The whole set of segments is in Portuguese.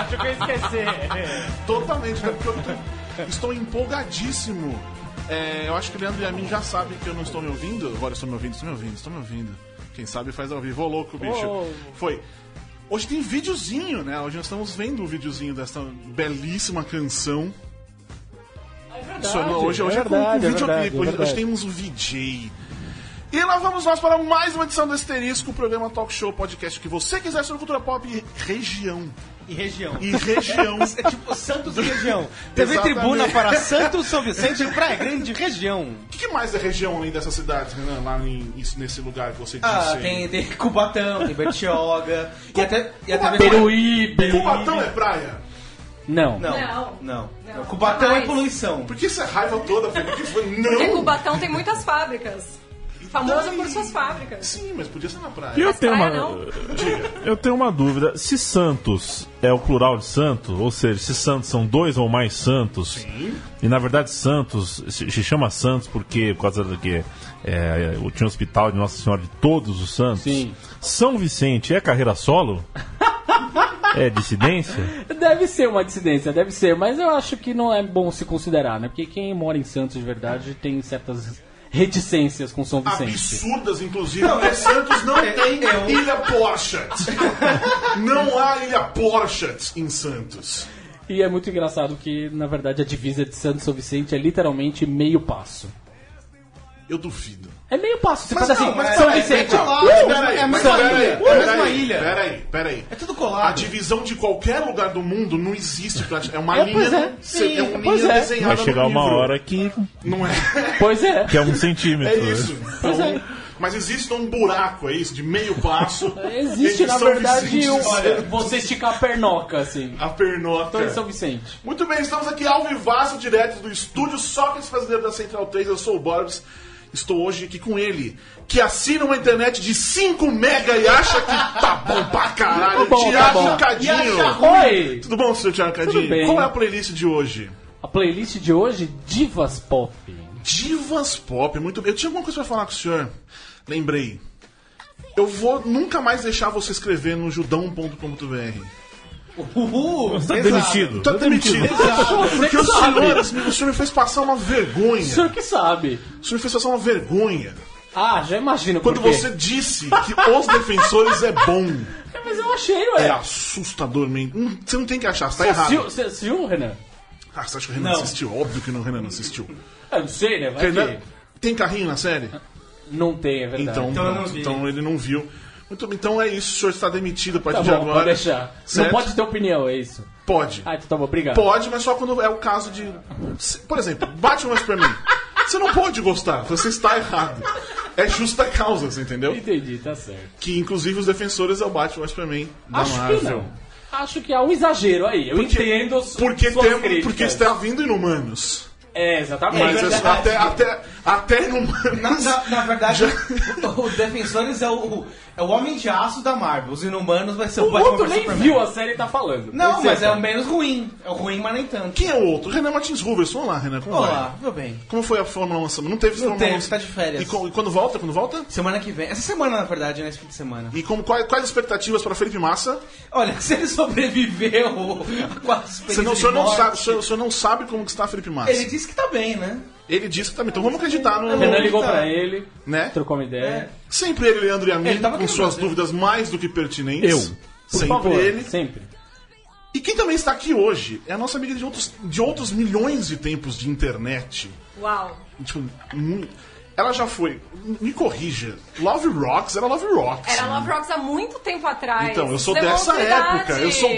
Achou que eu ia esquecer. Totalmente, cara, porque eu estou empolgadíssimo. Eu acho que o Leandro e a mim já sabem que eu não estou me ouvindo. Agora estou me ouvindo. Quem sabe faz ao vivo. Ô, louco, bicho. Foi. Hoje tem videozinho, né? Hoje nós estamos vendo o videozinho dessa belíssima canção. É verdade. Hoje é com videoclipe. Hoje temos um VJ. E lá vamos nós para mais uma edição do Asterisco, o programa Talk Show Podcast que você quiser sobre cultura pop e região. E região. É tipo Santos e região. TV Tribuna para Santos, São Vicente e Praia Grande, região. O que mais é região além dessas cidades, Renan? Lá nesse lugar que você disse? Tem Cubatão, tem Bertioga. E até Peruíbe. Cubatão é praia? Não. Cubatão é poluição. Por que essa raiva toda, Felipe? Que foi? Não! Porque Cubatão tem muitas fábricas. Famoso por suas fábricas. Sim, mas podia ser na praia. Eu tenho uma dúvida. Se Santos é o plural de santo, ou seja, se Santos são dois ou mais santos, sim. E na verdade Santos se chama Santos porque por causa do que tinha o hospital de Nossa Senhora de Todos os Santos. Sim. São Vicente é carreira solo? É dissidência? Deve ser uma dissidência, mas eu acho que não é bom se considerar, né? Porque quem mora em Santos de verdade tem certas reticências com São Vicente. Absurdas, inclusive, porque Santos não tem Ilha Porchat. Não há Ilha Porchat em Santos. E é muito engraçado que, na verdade, a divisa de Santos e São Vicente é literalmente meio passo. Eu duvido. É meio passo, você faz assim, São Vicente. É a mesma ilha. Peraí. É tudo colado. A divisão de qualquer lugar do mundo não existe. É uma linha. Pois é. Sim, é uma linha desenhada. Vai chegar uma hora que. Não é. Pois é. Que é 1 centímetro. É isso. Pois é. Mas existe um buraco, é isso? De meio passo. Existe, na São verdade, Vicente, olha, você esticar a pernoca, assim. A pernota. Tô em São Vicente. Muito bem, estamos aqui ao vivaço, direto do estúdio Sócrates Brasileiro da Central 3. Eu sou o Borbs. Estou hoje aqui com ele, que assina uma internet de 5 mega e acha que tá bom pra caralho. Thiago Cadinho. Oi! Tudo bom, senhor Thiago Cadinho? Tudo bem. Qual é a playlist de hoje? A playlist de hoje, Divas Pop. Divas Pop, muito bem. Eu tinha alguma coisa pra falar com o senhor. Lembrei. Eu vou nunca mais deixar você escrever no judão.com.br. Tá demitido. Tá demitido. Porque o senhor me fez passar uma vergonha. O senhor que sabe. O senhor me fez passar uma vergonha. Ah, já imagino quando por quê. Você disse que Os Defensores é bom. Mas eu achei, ué. É assustadormente. Você não tem que achar, você tá errado. Você assistiu, Renan? Você acha que o Renan assistiu? Óbvio que o Renan não assistiu. Eu não sei, né? Vai Renan, que... tem carrinho na série? Não tem, é verdade. Então ele não viu. Muito bem, então é isso, o senhor está demitido a partir de agora. Pode deixar. Certo? Não pode ter opinião, é isso? Pode. Ah, então tá bom, obrigado. Pode, mas só quando é o caso de... Por exemplo, Batman vs Superman. Você não pode gostar, você está errado. É justa causa, você entendeu? Entendi, tá certo. Que inclusive Os Defensores é o Batman vs Superman da Acho Marvel. que não. Acho que há um exagero aí. Eu entendo porque está vindo Inumanos. É, exatamente. Mas até Inumanos... Na verdade, o Defensores é o Homem de Aço da Marvel. Os Inumanos vai ser o Batman outro vs nem Superman. viu a série e tá falando. Não, mas é o menos ruim. É o ruim, mas nem tanto. Quem é o outro? Renan Martins Rubens. Olá, Renan. Como vai? Olá, meu bem. Como foi a Fórmula 1? Não teve Fórmula 1? Você tá de férias. E quando volta? Semana que vem. Essa semana, na verdade, né? Esse fim de semana. E quais as expectativas para Felipe Massa? Olha, se ele sobreviveu a 4 experiências o senhor não sabe como que está Felipe Massa. Ele disse que tá bem, né? Ele disse que tá bem. Então vamos acreditar no... Renan ligou pra ele, né? Trocou uma ideia. É. Sempre ele, Leandro e a mim, com suas dúvidas mais do que pertinentes. Por favor, ele. Sempre. E quem também está aqui hoje é a nossa amiga de outros milhões de tempos de internet. Uau. Tipo, ela já foi... Me corrija. Love Rocks era Love Rocks. Era Love Rocks há muito tempo atrás. Então, eu sou dessa época.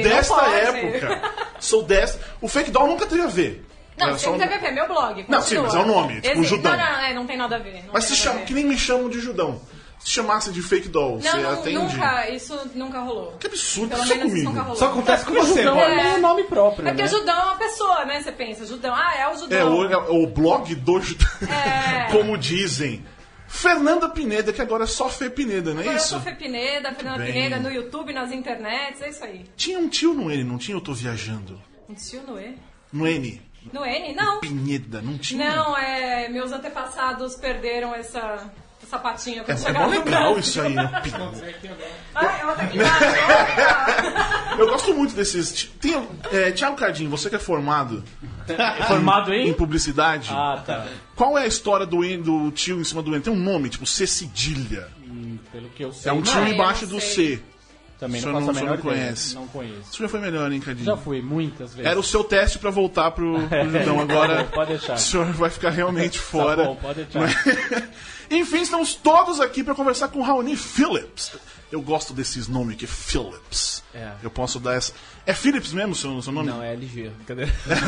Sou dessa... O Fake Doll nunca teve a ver. Não, sempre teve a ver, meu blog. Continua. Não, sim, mas é o nome, tipo Judão. Não tem nada a ver. Mas se chama, que nem me chamam de Judão. Se chamasse de Fake Doll, você atende? Isso nunca rolou. Que absurdo, Pelo isso menos comigo. isso nunca rolou. Só acontece com você, Judão é um nome próprio, É porque Judão é uma pessoa, né? Você pensa, Judão, é o Judão. É o blog do Judão. É. Como dizem. Fernanda Pineda, que agora é só Fê Pineda, não é Agora isso? eu sou Fê Pineda, Fernanda Pineda, no YouTube, nas internets, é isso aí. Tinha um tio no N, não tinha? Eu tô viajando. Um tio no E? No N. No N? Não. Pineda, não tinha? Não, meus antepassados perderam essa patinha quando É chegaram mó no legal Brasil. isso aí, né? Ah, ela tá aqui embaixo. Eu gosto muito desses. Tem, Thiago Cardinho, você que é formado Formado em em? publicidade, Ah, tá. qual é a história do tio em cima do N? Tem um nome, tipo C cedilha. Pelo que eu sei. É um tio eu embaixo não do sei. C. Também O não senhor faço a não menor ideia. conhece. Não conheço. Isso já foi melhor, hein, Cardinho? Já fui, muitas vezes. Era o seu teste pra voltar pro Judão. Agora Pode deixar. o senhor vai ficar realmente Tá fora. bom, pode deixar. Enfim, estamos todos aqui para conversar com Raoni Phillips. Eu gosto desses nomes aqui, Phillips. É. Eu posso dar essa. É Phillips mesmo o seu nome? Não, é LG. Cadê?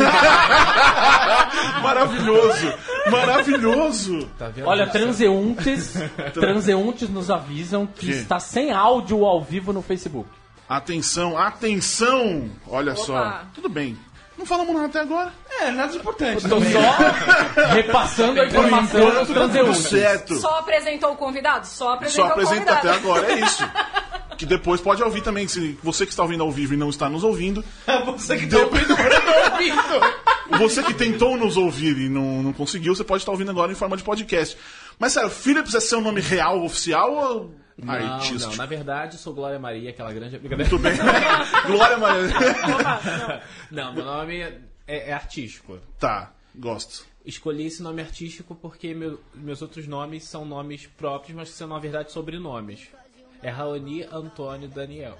Maravilhoso! Maravilhoso! Tá vendo? Olha, transeuntes nos avisam que Que? está sem áudio ao vivo no Facebook. Atenção, atenção! Olha Opa. só. Tudo bem. Não falamos nada até agora. É, nada de importante. Estou também. só repassando a informação dos Tudo transeuntes. certo. Só apresentou o convidado? Só Só apresentou o apresenta convidado. até agora, é isso. Que depois pode ouvir também. Se você que está ouvindo ao vivo e não está nos ouvindo, Você que tá ouvindo, eu tô ouvindo. você que tentou nos ouvir e não conseguiu, você pode estar ouvindo agora em forma de podcast. Mas sério, Phillips é seu nome real, oficial ou artístico? Não, na verdade, sou Glória Maria, aquela grande... Muito bem. Glória Maria. Não, meu nome é artístico. Tá, gosto. Escolhi esse nome artístico porque meus outros nomes são nomes próprios, mas que são, na verdade, sobrenomes. É Raoni Antônio Daniel.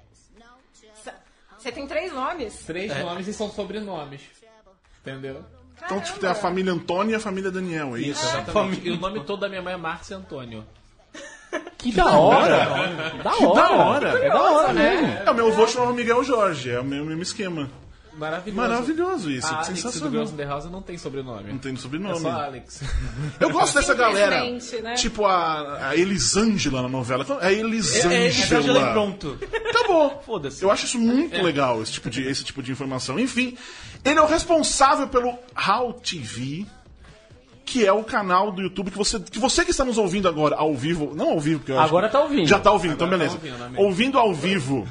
Você tem 3 nomes? 3 nomes e são sobrenomes. Entendeu? Então, tipo, tem a família Antônio e a família Daniel, é isso? Exatamente. E o nome todo da minha mãe é Márcia Antônio. Que da hora! Da Que da hora! hora! É da hora mesmo. É, o meu avô chamava Miguel Jorge, é o mesmo esquema. Maravilhoso. Maravilhoso isso, A que Alex do sensacional. Girls in the House não tem sobrenome. Não tem É sobrenome. só Alex. Eu gosto dessa galera. Simplesmente, né? Tipo a Elisângela na novela. É Elisângela Elisângela. e pronto. Acabou. Foda-se. Eu acho isso muito legal, esse tipo de informação. Enfim, ele é o responsável pelo How TV, que é o canal do YouTube que você que está nos ouvindo agora ao vivo, não ao vivo, porque eu acho Agora que- tá ouvindo. Já tá ouvindo, então Agora beleza. tá ouvindo, amém. Ouvindo ao vivo.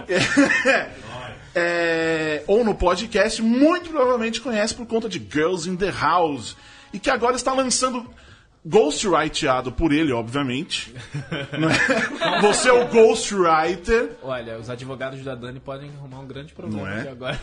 Ou no podcast, muito provavelmente conhece por conta de Girls in the House. E que agora está lançando ghostwriteado por ele, obviamente. Não é? Você é o ghostwriter. Olha, os advogados da Dani podem arrumar um grande problema Não é? aqui agora.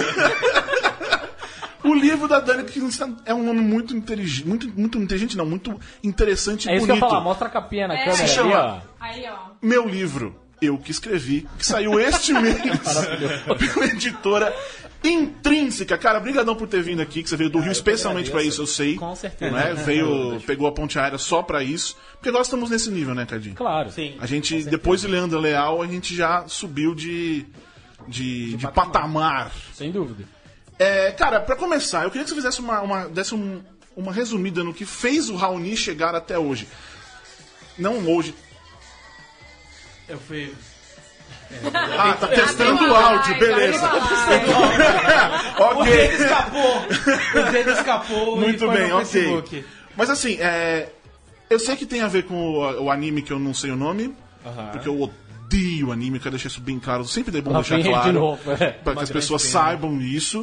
O livro da Dani que é um nome muito inteligente, muito inteligente não, muito interessante e É isso que eu bonito. ia falar, mostra a capinha na É. câmera Se ali, chama- ó. Aí, ó. Meu livro, eu que escrevi, que saiu este mês pela editora Intrínseca. Cara, brigadão por ter vindo aqui, que você veio do Rio especialmente pra isso, eu sei. Com certeza. Não é? Pegou a ponte aérea só pra isso. Porque agora estamos nesse nível, né, Cardinho? Claro. Sim. A gente, depois de Leandro Leal, a gente já subiu de patamar. Sem dúvida. Cara, pra começar, eu queria que você fizesse desse uma resumida no que fez o Raoni chegar até hoje. Não hoje. Eu fui... Ah, tá testando o áudio, beleza. O Ok. dedo escapou! O dedo escapou Muito e foi bem, no ok. Facebook. Mas assim, eu sei que tem a ver com o anime que eu não sei o nome, porque eu odeio anime, eu quero deixar isso bem claro. Sempre é bom Lá deixar vem ele claro de novo. para que as grande pessoas pena. saibam isso.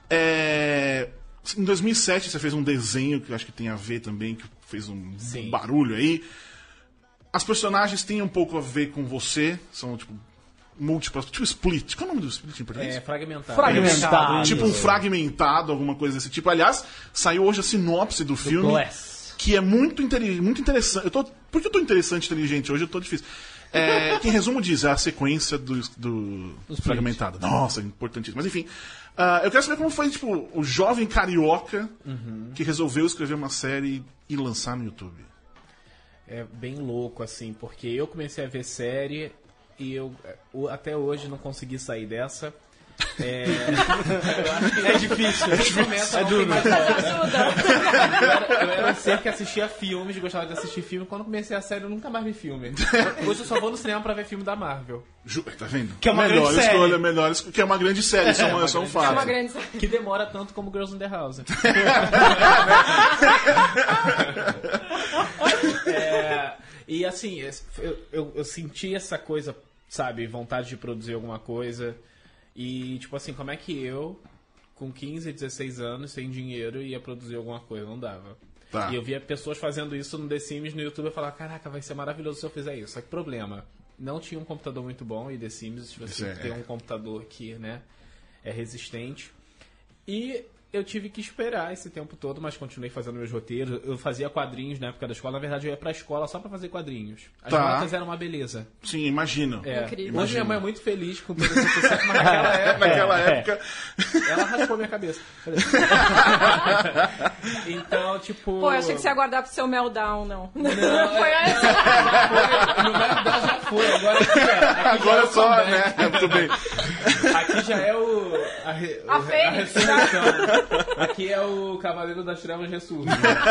Em 2007 você fez um desenho que eu acho que tem a ver também, que fez um Sim. barulho aí. As personagens têm um pouco a ver com você, são tipo múltiplas, tipo Split. Qual é o nome do Split em português? É, fragmentado. Fragmentado. Tipo um fragmentado, alguma coisa desse tipo. Aliás, saiu hoje a sinopse do filme, Glass. que é muito interessante. Por que eu tô interessante e inteligente hoje? Eu tô difícil. Que em resumo diz, é a sequência do fragmentado. Nossa, importantíssimo. Mas enfim, eu quero saber como foi tipo, o jovem carioca que resolveu escrever uma série e lançar no YouTube. É bem louco, assim, porque eu comecei a ver série e eu até hoje não consegui sair dessa. É difícil. É duro. Eu era um ser que assistia filmes, gostava de assistir filme. Quando comecei a série, eu nunca mais vi filme. Hoje eu só vou no cinema pra ver filme da Marvel. Tá vendo? Que é uma melhor grande escolha, série. melhor escolha, que é uma grande série, isso é um É fato. uma grande... Que demora tanto como Girls in the House. E assim, eu senti essa coisa, sabe, vontade de produzir alguma coisa. E tipo assim, como é que eu, com 15, 16 anos, sem dinheiro, ia produzir alguma coisa? Não dava. Tá. E eu via pessoas fazendo isso no The Sims, no YouTube, eu falava, caraca, vai ser maravilhoso se eu fizer isso. Só que problema, não tinha um computador muito bom, e The Sims, você tem um computador que, né, é resistente. E eu tive que esperar esse tempo todo, mas continuei fazendo meus roteiros. Eu fazia quadrinhos na época da escola. Na verdade, eu ia pra escola só pra fazer quadrinhos. As notas eram uma beleza. Sim, imagino. Incrível. Hoje minha mãe é muito feliz com todo esse sucesso, mas naquela época... Ela raspou minha cabeça. Então, tipo... Pô, eu achei que você ia guardar pro seu meltdown, não. Não, Foi essa. No meltdown já foi. Agora Só, né? Muito bem. Aqui já é A Fênix. ressurreição. Aqui é o Cavaleiro das Trevas ressurge.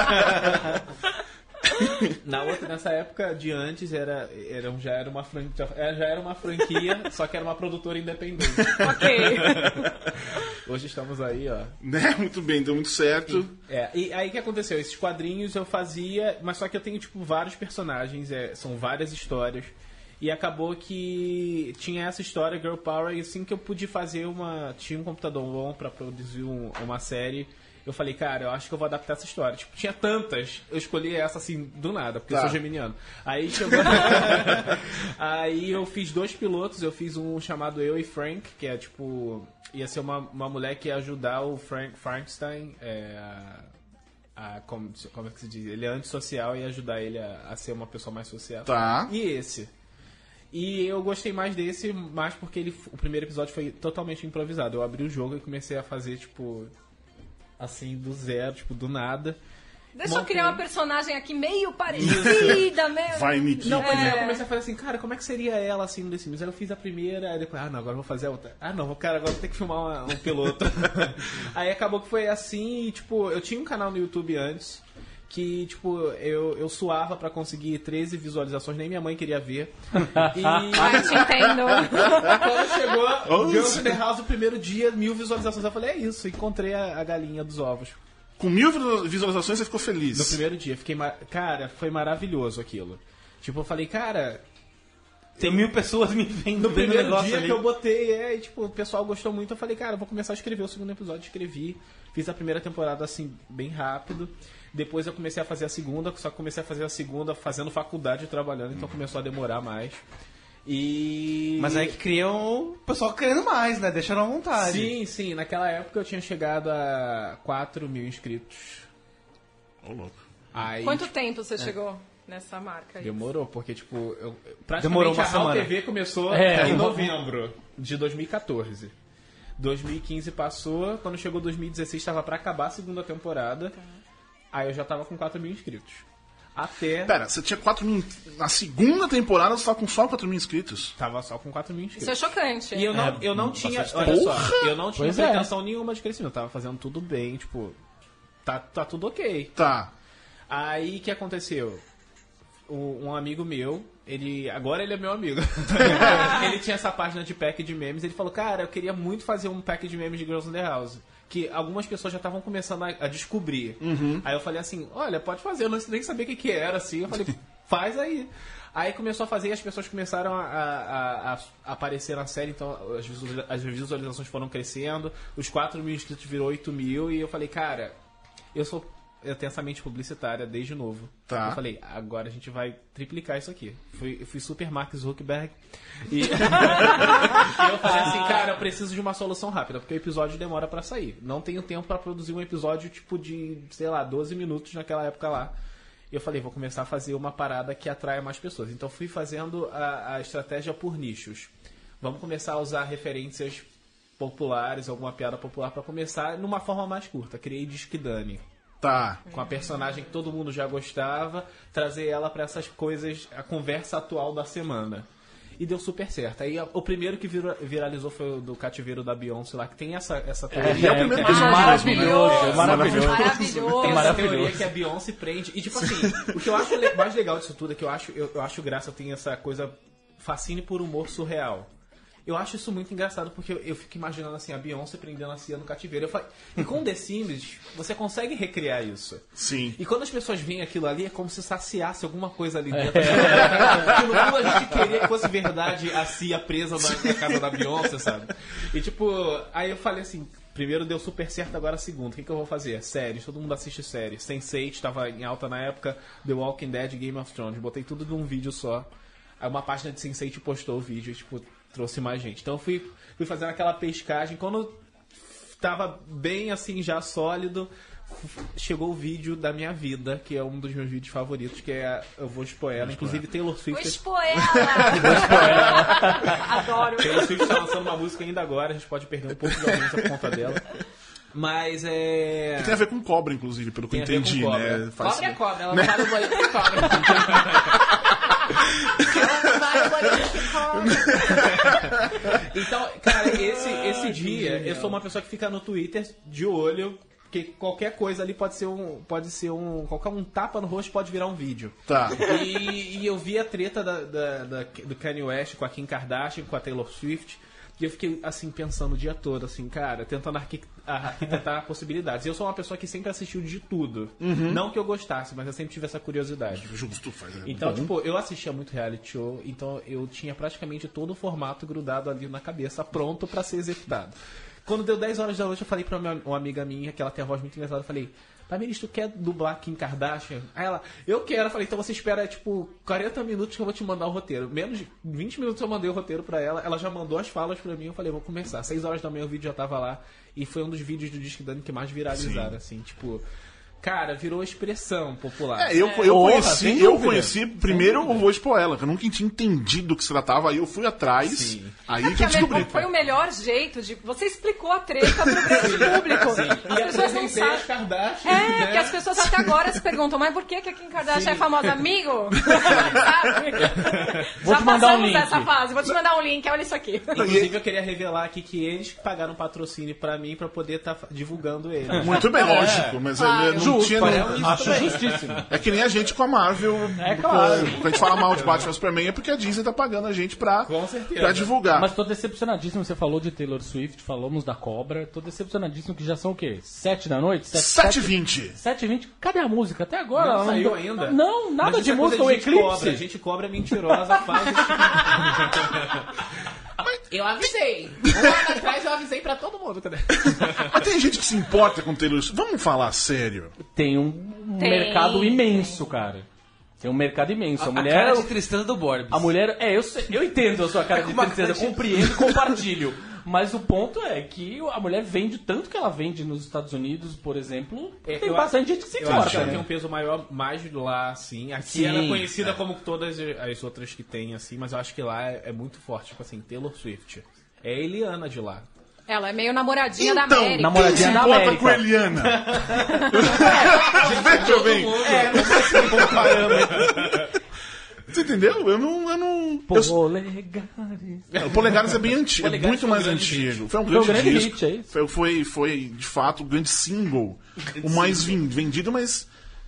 Nessa época de antes já era uma franquia, só que era uma produtora independente. Ok. Hoje estamos aí, ó. Né? Muito bem, deu muito certo. E aí o que aconteceu? Esses quadrinhos eu fazia, mas só que eu tenho tipo vários personagens, são várias histórias. E acabou que tinha essa história, Girl Power, e assim que eu pude fazer tinha um computador bom pra produzir uma série, eu falei, cara, eu acho que eu vou adaptar essa história. Tipo, tinha tantas, eu escolhi essa assim, do nada, porque eu sou geminiano. Aí chegou... Aí eu fiz 2 pilotos, eu fiz um chamado Eu e Frank, que é tipo... Ia ser uma mulher que ia ajudar o Frankenstein, como é que se diz? Ele é antissocial e ia ajudar ele a ser uma pessoa mais social. Tá. E esse... E eu gostei mais desse, mais porque o primeiro episódio foi totalmente improvisado. Eu abri o jogo e comecei a fazer, tipo, assim, do zero, tipo, do nada. Deixa eu criar uma personagem aqui meio parecida, meio... Vai, Miki. Não, pois eu comecei a fazer assim, cara, como é que seria ela, assim, no The Sims? Aí eu fiz a primeira, aí depois, não, agora eu vou fazer a outra. Não, cara, agora eu vou ter que filmar um piloto. Aí acabou que foi assim, e, tipo, eu tinha um canal no YouTube antes... que, tipo, eu suava pra conseguir 13 visualizações, nem minha mãe queria ver. E Ai, te entendo. quando chegou Girls in the House, o primeiro dia, 1000 visualizações, eu falei, é isso, encontrei a galinha dos ovos. Com 1000 visualizações você ficou feliz? No primeiro dia, cara, foi maravilhoso aquilo. Tipo, eu falei, cara... Tem 1000 pessoas me vendo No primeiro negócio dia ali. que eu botei, e tipo, o pessoal gostou muito, eu falei, cara, eu vou começar a escrever o segundo episódio, escrevi. Fiz a primeira temporada, assim, bem rápido. Depois eu comecei a fazer a segunda, só que comecei a fazer a segunda fazendo faculdade e trabalhando, então começou a demorar mais. Mas aí que criam o pessoal querendo mais, né? Deixaram à vontade. Sim. Naquela época eu tinha chegado a 4.000 inscritos. Ô, louco. Aí, Quanto tempo você chegou nessa marca aí? demorou, porque, tipo, Demorou praticamente uma a Real semana. TV começou É. em novembro de 2014. 2015 passou, quando chegou 2016 estava pra acabar a segunda temporada. Aí eu já tava com 4.000 inscritos. Até... Pera, você tinha 4.000... Na segunda temporada você tava com só 4.000 inscritos? Tava só com 4.000 inscritos. Isso é chocante. E eu não tinha... Olha só, eu não tinha pretensão nenhuma de crescimento. Eu tava fazendo tudo bem, tipo... Tá tudo ok. Tá. Aí, o que aconteceu? Um amigo meu, agora ele é meu amigo. Ele tinha essa página de pack de memes. Ele falou, cara, eu queria muito fazer um pack de memes de Girls in the House. Que algumas pessoas já estavam começando a descobrir. Aí eu falei assim, olha, pode fazer. Eu nem sabia o que era, assim. Eu falei, faz aí. Aí começou a fazer e as pessoas começaram a aparecer na série. Então as visualizações foram crescendo. Os 4.000 inscritos virou 8.000. E eu falei, cara, eu tenho essa mente publicitária desde novo. Tá. Eu falei, agora a gente vai triplicar isso aqui. Eu fui super Mark Zuckerberg. E eu falei assim, cara, eu preciso de uma solução rápida, porque o episódio demora pra sair. Não tenho tempo pra produzir um episódio tipo de, sei lá, 12 minutos naquela época lá. E eu falei, vou começar a fazer uma parada que atraia mais pessoas. Então fui fazendo a estratégia por nichos. Vamos começar a usar referências populares, alguma piada popular pra começar numa forma mais curta. Criei Disque Dani. Tá. Com a personagem que todo mundo já gostava, trazer ela pra essas coisas, a conversa atual da semana. E deu super certo. Aí o primeiro que viralizou foi o do cativeiro da Beyoncé lá, que tem essa teoria. É o primeiro episódio. Maravilhoso. Tem essa teoria que a Beyoncé prende. E tipo assim, o que eu acho mais legal disso tudo é que eu acho graça, tem essa coisa fascine por humor surreal. Eu acho isso muito engraçado, porque eu fico imaginando assim, a Beyoncé prendendo a Cia no cativeiro. E com The Sims, você consegue recriar isso. Sim. E quando as pessoas veem aquilo ali, é como se saciasse alguma coisa ali dentro. Porque no fundo a gente queria que fosse verdade a Cia presa na casa da Beyoncé, sabe? E tipo, aí eu falei assim, primeiro deu super certo, agora segundo. O que eu vou fazer? Séries, todo mundo assiste séries. Sense8 estava em alta na época, The Walking Dead, Game of Thrones. Botei tudo num vídeo só. Aí uma página de Sense8 postou o vídeo e, tipo, trouxe mais gente. Então eu fui fazendo aquela pescagem. Quando tava bem, assim, já sólido, chegou o vídeo da minha vida, que é um dos meus vídeos favoritos, que é Eu Vou Expor Ela. Inclusive Taylor Swift... Vou expor ela! Adoro. Taylor Swift tá lançando uma música ainda agora, a gente pode perder um pouco de audiência por conta dela. Mas é... Que tem a ver com cobra, inclusive, pelo que eu entendi, né? Cobra é cobra, ela não vai no banheiro com cobra. Então, cara, esse dia, eu sou uma pessoa que fica no Twitter de olho, que qualquer coisa ali pode ser qualquer um tapa no rosto pode virar um vídeo. Tá. E eu vi a treta do Kanye West com a Kim Kardashian, com a Taylor Swift, e eu fiquei, assim, pensando o dia todo, assim, cara, tentando arquitetar possibilidades. E eu sou uma pessoa que sempre assistiu de tudo. Não que eu gostasse, mas eu sempre tive essa curiosidade. Justo, faz. Então, tipo, eu assistia muito reality show, então eu tinha praticamente todo o formato grudado ali na cabeça, pronto pra ser executado. Quando deu 10 horas da noite, eu falei pra uma amiga minha, que ela tem a voz muito engraçada, eu falei... Tamiris, tu quer dublar Kim Kardashian? Aí ela, eu quero. Eu falei, então você espera, tipo, 40 minutos que eu vou te mandar o roteiro. Menos de 20 minutos eu mandei o roteiro pra ela. Ela já mandou as falas pra mim. Eu falei, vou começar. 6 horas da manhã o vídeo já tava lá. E foi um dos vídeos do Disque Dani que mais viralizaram, assim, tipo... Cara, virou expressão popular. Eu conheci primeiro o Vou Expor Ela, que eu nunca tinha entendido do que se tratava, aí eu fui atrás, Sim. aí que eu descobri. Foi o melhor jeito de... Você explicou a treta pro grande público. E As pessoas não sabem. as Kardashian, Porque as pessoas até agora se perguntam, mas por que a Kim Kardashian é famosa? Amigo? Sabe? Vou Já te mandar um passamos link. dessa fase. Vou te mandar um link, olha isso aqui. Inclusive, eu queria revelar aqui que eles pagaram patrocínio pra mim pra poder estar divulgando ele. Muito bem, lógico, mas não tinha... Acho justíssimo. É que nem a gente com a Marvel. Claro. Quando a gente fala mal de Batman e Superman é porque a Disney tá pagando a gente pra divulgar. Mas tô decepcionadíssimo. Você falou de Taylor Swift, falamos da Cobra. Tô decepcionadíssimo que já são o quê? 7 da noite? 7h20. 7h20. Cadê a música? Até agora. Não ela saiu ainda? Não, nada Mas de isso é coisa música. O gente Eclipse. Cobra. A gente cobra mentirosa, faz Eu avisei. Um ano atrás eu avisei pra todo mundo. Cadê? Mas tem gente que se importa com Taylor Swift. Vamos falar sério. Tem um mercado imenso, cara. Tem um mercado imenso. A mulher... cara de tristeza do Borbs. A mulher... eu entendo a sua cara de tristeza. Compreendo e compartilho. Mas o ponto é que a mulher vende tanto que ela vende nos Estados Unidos, por exemplo. Tem bastante gente que se Eu acho que importa, ela né? tem um peso maior mais lá, assim. Aqui Sim, ela é conhecida como todas as outras que tem, assim, mas eu acho que lá é muito forte. Tipo assim, Taylor Swift. É a Eliana de lá. Ela é meio namoradinha da Então, América. quem se Namoradinha da importa América. com a Eliana? Veja bem. Você entendeu? Eu não... Polegares. O Polegares é bem antigo, é Polegares muito foi um mais grande antigo. Foi um Foi um grande grande disco. hit, é isso? Foi, de fato, o grande single. O mais vendido, mas...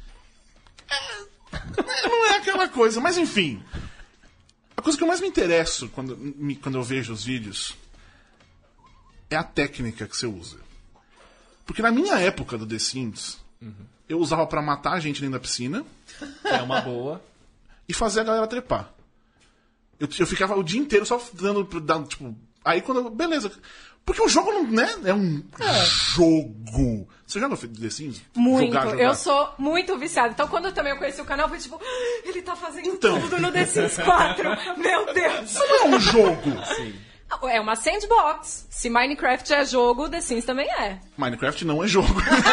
não é aquela coisa. Mas, enfim... A coisa que eu mais me interesso quando eu vejo os vídeos é a técnica que você usa. Porque na minha época do The Sims, eu usava pra matar a gente dentro da piscina É uma boa. e fazer a galera trepar. Eu ficava o dia inteiro só dando tipo... Aí quando beleza. Porque o jogo não, né? É um jogo. Você joga The Sims? Muito. Jogar. Eu sou muito viciada. Então, quando também eu conheci o canal, eu fui tipo, ele tá fazendo Então. tudo no The Sims 4. Meu Deus. Não é um jogo. É uma sandbox. Se Minecraft é jogo, The Sims também é. Minecraft não é jogo.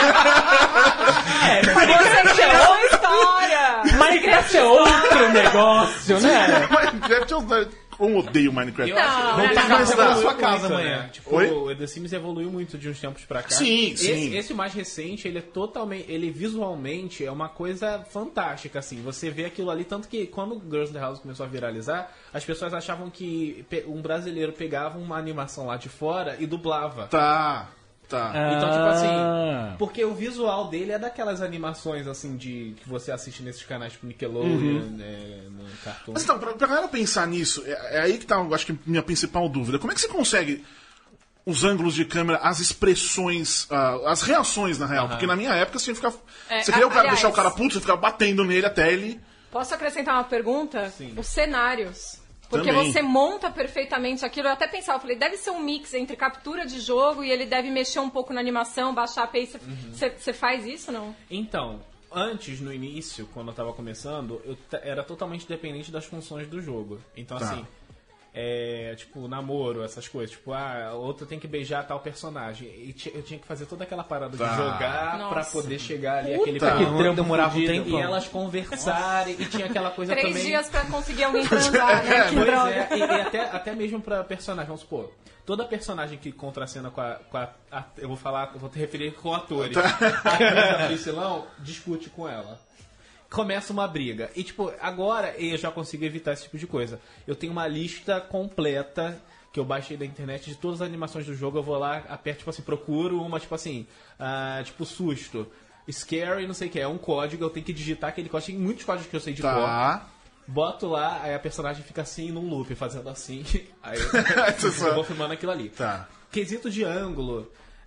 Você criou a história. Minecraft é outro negócio, né? Minecraft eu odeio Minecraft. Eu acho que Não, Minecraft mas dá. evoluiu Sua casa muito, amanhã. né? Tipo, Oi? o The Sims evoluiu muito de uns tempos pra cá. Sim, sim. Esse mais recente, ele é totalmente... Ele visualmente é uma coisa fantástica, assim. Você vê aquilo ali, tanto que quando Girls in the House começou a viralizar, as pessoas achavam que um brasileiro pegava uma animação lá de fora e dublava. Tá. Então, tipo assim, porque o visual dele é daquelas animações, assim, que você assiste nesses canais tipo Nickelodeon, no Cartoon. Mas então, pra galera pensar nisso, é aí que tá, eu acho que minha principal dúvida. Como é que você consegue os ângulos de câmera, as expressões, as reações, na real? Porque na minha época, você ficava... Você queria deixar o cara puto, você ficava batendo nele até ele... Posso acrescentar uma pergunta? Sim. Os cenários. Porque Também. você monta perfeitamente aquilo. Eu até pensava, eu falei, deve ser um mix entre captura de jogo e ele deve mexer um pouco na animação, baixar a pace. Você faz isso, não? Então, Antes, no início, quando eu tava começando, eu era totalmente dependente das funções do jogo. Então, assim, tipo, namoro, essas coisas. Tipo, a outra tem que beijar tal personagem. E eu tinha que fazer toda aquela parada de jogar pra poder chegar ali aquele que demorava um tempo. E elas conversarem. E tinha aquela coisa 3 também... dias pra conseguir alguém transar, né? Que Pois droga. é, e até mesmo pra personagem, vamos supor, toda personagem que contracena com a eu vou te referir com atores. A Priscilão discute com ela. Começa uma briga. E, tipo, agora eu já consigo evitar esse tipo de coisa. Eu tenho uma lista completa que eu baixei da internet de todas as animações do jogo. Eu vou lá, aperto, tipo assim, procuro uma, tipo assim, susto, scary, não sei o que. É um código, eu tenho que digitar aquele código. Tem muitos códigos que eu sei de cor. Boto lá, aí a personagem fica assim num loop, fazendo assim. Aí eu vou filmando aquilo ali. Quesito de ângulo.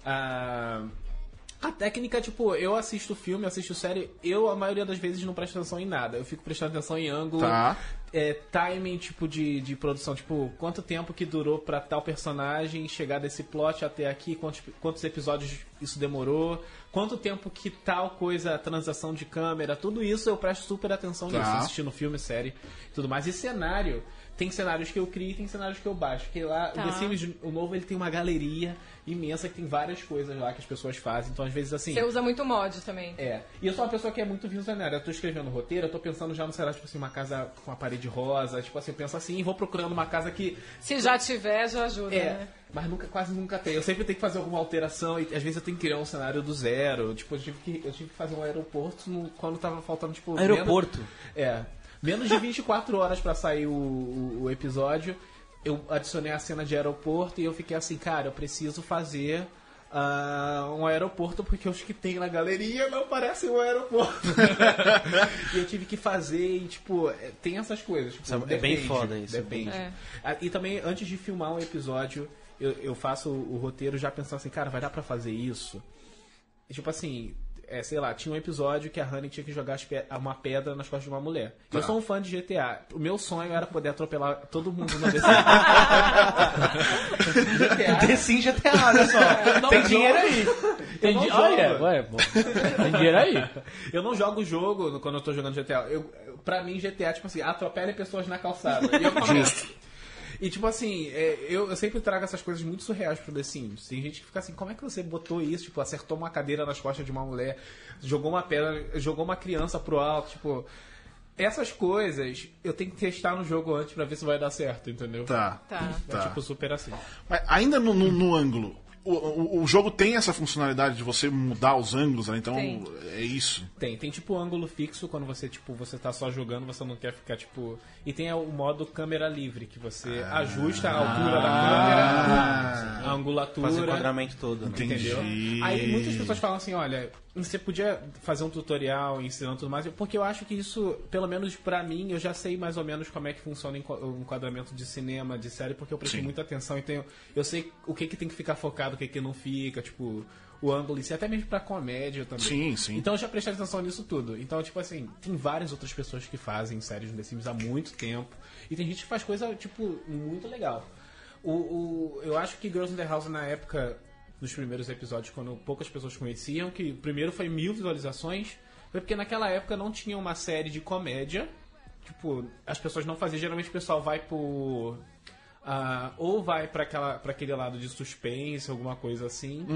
A técnica, tipo, eu assisto filme, assisto série, a maioria das vezes não presto atenção em nada. Eu fico prestando atenção em ângulo, timing, tipo, de produção. Tipo, quanto tempo que durou pra tal personagem chegar desse plot até aqui, quantos episódios isso demorou, quanto tempo que tal coisa, transação de câmera, tudo isso eu presto super atenção nisso, assistindo filme, série e tudo mais. E cenário, tem cenários que eu crio e tem cenários que eu baixo. Porque lá, o The Sims, o novo, ele tem uma galeria imensa que tem várias coisas lá que as pessoas fazem. Então, às vezes, assim... Você usa muito mod também. E eu sou uma pessoa que é muito visionária. Eu tô escrevendo roteiro, eu tô pensando já no cenário, tipo assim, uma casa com uma parede rosa. Tipo assim, eu penso assim, vou procurando uma casa que... Se já tiver, já ajuda, né? Mas quase nunca tem. Eu sempre tenho que fazer alguma alteração e às vezes eu tenho que criar um cenário do zero. Tipo, eu tive que fazer um aeroporto quando tava faltando, tipo... Aeroporto? Menos de 24 horas pra sair o episódio. Eu adicionei a cena de aeroporto e eu fiquei assim, cara, eu preciso fazer um aeroporto porque os que tem na galeria não parecem um aeroporto. E eu tive que fazer e, tipo, tem essas coisas. Tipo, é bem foda isso. Depende. E também, antes de filmar um episódio, eu faço o roteiro já pensando assim, cara, vai dar pra fazer isso? E, tipo assim... sei lá, tinha um episódio que a Honey tinha que jogar uma pedra nas costas de uma mulher. Eu sou um fã de GTA. O meu sonho era poder atropelar todo mundo no The Sims. The Sims GTA, olha só. Tem dinheiro aí. Tem dinheiro aí. Eu não jogo o jogo quando eu tô jogando GTA. Pra mim, GTA, tipo assim, atropele pessoas na calçada. E eu começo. E tipo assim, eu sempre trago essas coisas muito surreais pro The Sims. Tem gente que fica assim, como é que você botou isso? Tipo, acertou uma cadeira nas costas de uma mulher, jogou uma pedra, jogou uma criança pro alto, tipo... Essas coisas eu tenho que testar no jogo antes pra ver se vai dar certo, entendeu? Tipo, super assim. Mas ainda no ângulo, o jogo tem essa funcionalidade de você mudar os ângulos, né? Então é isso. Tem tipo ângulo fixo quando você tá só jogando, você não quer ficar tipo... E tem o modo câmera livre, que você ajusta a altura da câmera, a angulatura. Faz o enquadramento todo. Entendeu? Aí muitas pessoas falam assim, olha, você podia fazer um tutorial ensinando tudo mais, porque eu acho que isso, pelo menos pra mim, eu já sei mais ou menos como é que funciona o enquadramento de cinema, de série, porque eu prestei muita atenção, então eu sei o que tem que ficar focado, o que não fica, tipo... O ângulo em si, até mesmo pra comédia também. Sim. Então eu já prestei atenção nisso tudo. Então, tipo assim, tem várias outras pessoas que fazem séries no The Sims há muito tempo. E tem gente que faz coisa, tipo, muito legal. Eu acho que Girls in the House, na época, nos primeiros episódios, quando poucas pessoas conheciam, que o primeiro foi 1000 visualizações, foi porque naquela época não tinha uma série de comédia. Tipo, as pessoas não faziam. Geralmente o pessoal vai por... ou vai pra aquele lado de suspense, alguma coisa assim.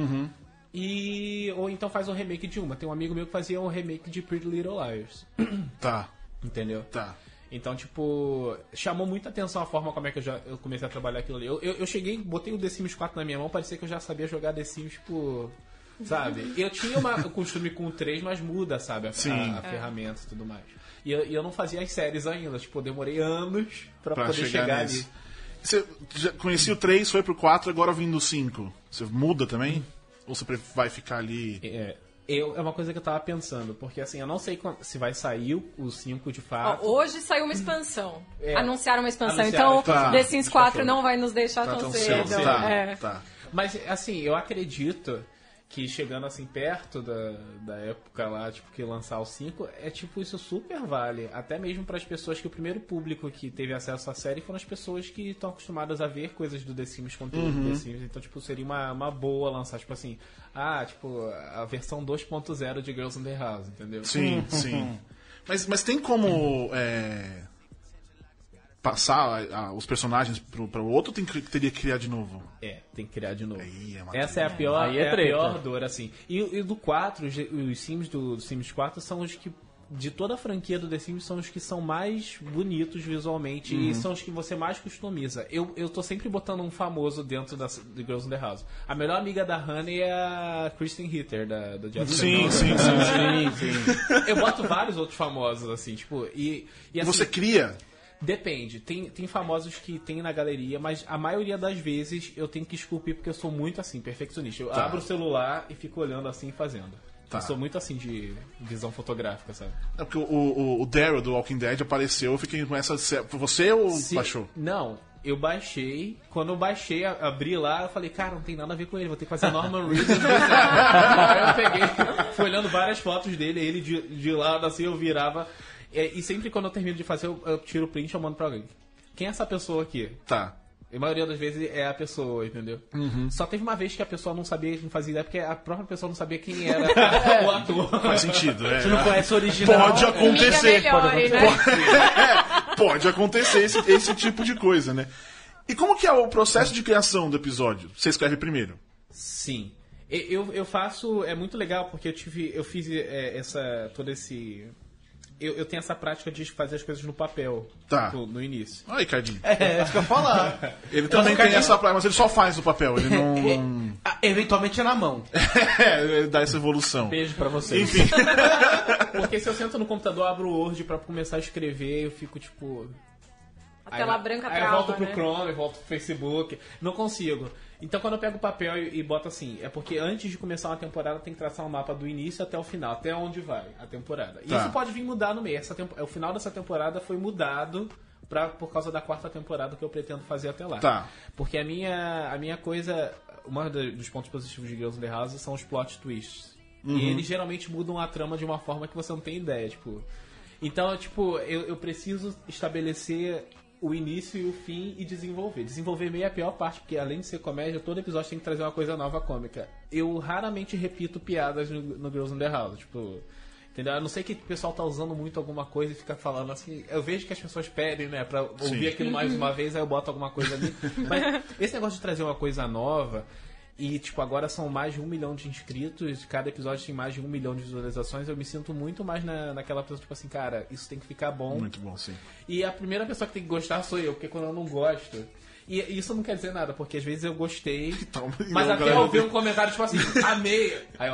Ou então faz um remake de uma. Tem um amigo meu que fazia um remake de Pretty Little Liars. Entendeu? Então, tipo, chamou muita atenção a forma como é que eu comecei a trabalhar aquilo ali. Eu cheguei, botei o The Sims 4 na minha mão, parecia que eu já sabia jogar The Sims, tipo... Sabe? Eu tinha o costume com o 3, mas muda, sabe? A ferramenta e tudo mais. E eu não fazia as séries ainda. Tipo, eu demorei anos pra poder chegar ali. Você já conhecia o 3, foi pro 4, agora vindo o 5. Você muda também? Ou você vai ficar ali... É uma coisa que eu tava pensando, porque assim, eu não sei se vai sair o 5 de fato. Hoje saiu uma expansão. Anunciaram uma expansão, Anunciaram então The Sims 4 não vai nos deixar tão cedo. Mas assim, eu acredito que chegando assim perto da época lá, tipo, que lançar o 5, é tipo, isso super vale. Até mesmo para as pessoas que o primeiro público que teve acesso à série foram as pessoas que estão acostumadas a ver coisas do The Sims, conteúdo do The Sims. Então, tipo, seria uma boa lançar, tipo assim, tipo, a versão 2.0 de Girls in the House, entendeu? Sim, sim. Mas tem como passar os personagens para o outro, ou teria que criar de novo? Tem que criar de novo. Aí Essa é a pior, Aí é a treta. pior dor, assim. E do 4, os Sims do Sims 4 são os que, de toda a franquia do The Sims, são os que são mais bonitos visualmente e são os que você mais customiza. Eu tô sempre botando um famoso dentro de Girls in the House. A melhor amiga da Honey é a Kristen Ritter, da Just Sim. Eu boto vários outros famosos, assim, tipo, e assim, Você cria? depende. Tem famosos que tem na galeria, mas a maioria das vezes eu tenho que esculpir porque eu sou muito assim, perfeccionista. Eu abro o celular e fico olhando assim e fazendo. Eu sou muito assim de visão fotográfica, sabe? É porque o Daryl do Walking Dead apareceu, eu fiquei com essa... Você ou baixou? Não, eu baixei. Quando eu baixei, abri lá, eu falei, cara, não tem nada a ver com ele, vou ter que fazer Norman Reedus. Aí eu peguei, fui olhando várias fotos dele, ele de lado assim, eu virava. E sempre quando eu termino de fazer, eu tiro o print e eu mando pra alguém. Quem é essa pessoa aqui? Tá. A maioria das vezes é a pessoa, entendeu? Só teve uma vez que a pessoa não sabia, não fazia ideia, porque a própria pessoa não sabia quem era o ator. Faz sentido, Você não conhece o original. Pode acontecer. Melhore, né? Pode acontecer esse tipo de coisa, né? E como que é o processo de criação do episódio? Você escreve primeiro? Sim. Eu faço... É muito legal, porque eu fiz todo esse... Eu tenho essa prática de fazer as coisas no papel, Tá. tipo, no início. Olha aí, Cardinho. Isso que eu ia falar. Ele também tem essa prática, mas ele só faz no papel, ele não... Eventualmente é na mão. Ele dá essa evolução. Beijo pra vocês. Enfim. Porque se eu sento no computador, abro o Word pra começar a escrever, eu fico, tipo... A tela branca Aí eu trava, volto pro né? Chrome, volto pro Facebook. Não consigo. Então quando eu pego o papel e boto assim, é porque antes de começar uma temporada tem que traçar um mapa do início até o final, até onde vai a temporada. E Tá. isso pode vir mudar no meio. O final dessa temporada foi mudado por causa da 4ª temporada que eu pretendo fazer até lá. Tá. Porque a minha coisa, dos pontos positivos de Girls in the House são os plot twists. E eles geralmente mudam a trama de uma forma que você não tem ideia, tipo. Então, tipo, eu preciso estabelecer o início e o fim e desenvolver. Desenvolver meio é a pior parte, porque além de ser comédia, todo episódio tem que trazer uma coisa nova cômica. Eu raramente repito piadas no Girls in the House, tipo... Entendeu? A não ser que o pessoal tá usando muito alguma coisa e fica falando assim... Eu vejo que as pessoas pedem, né, pra ouvir aquilo mais uma vez, aí eu boto alguma coisa ali. Mas esse negócio de trazer uma coisa nova... E, tipo, agora são mais de 1 milhão de inscritos, cada episódio tem mais de 1 milhão de visualizações, eu me sinto muito mais naquela pessoa, tipo assim, cara, isso tem que ficar bom. Muito bom, sim. E a primeira pessoa que tem que gostar sou eu, porque quando eu não gosto... E isso não quer dizer nada, porque às vezes eu gostei, mas eu, até galera, eu ver um comentário tipo assim, amei. Aí eu,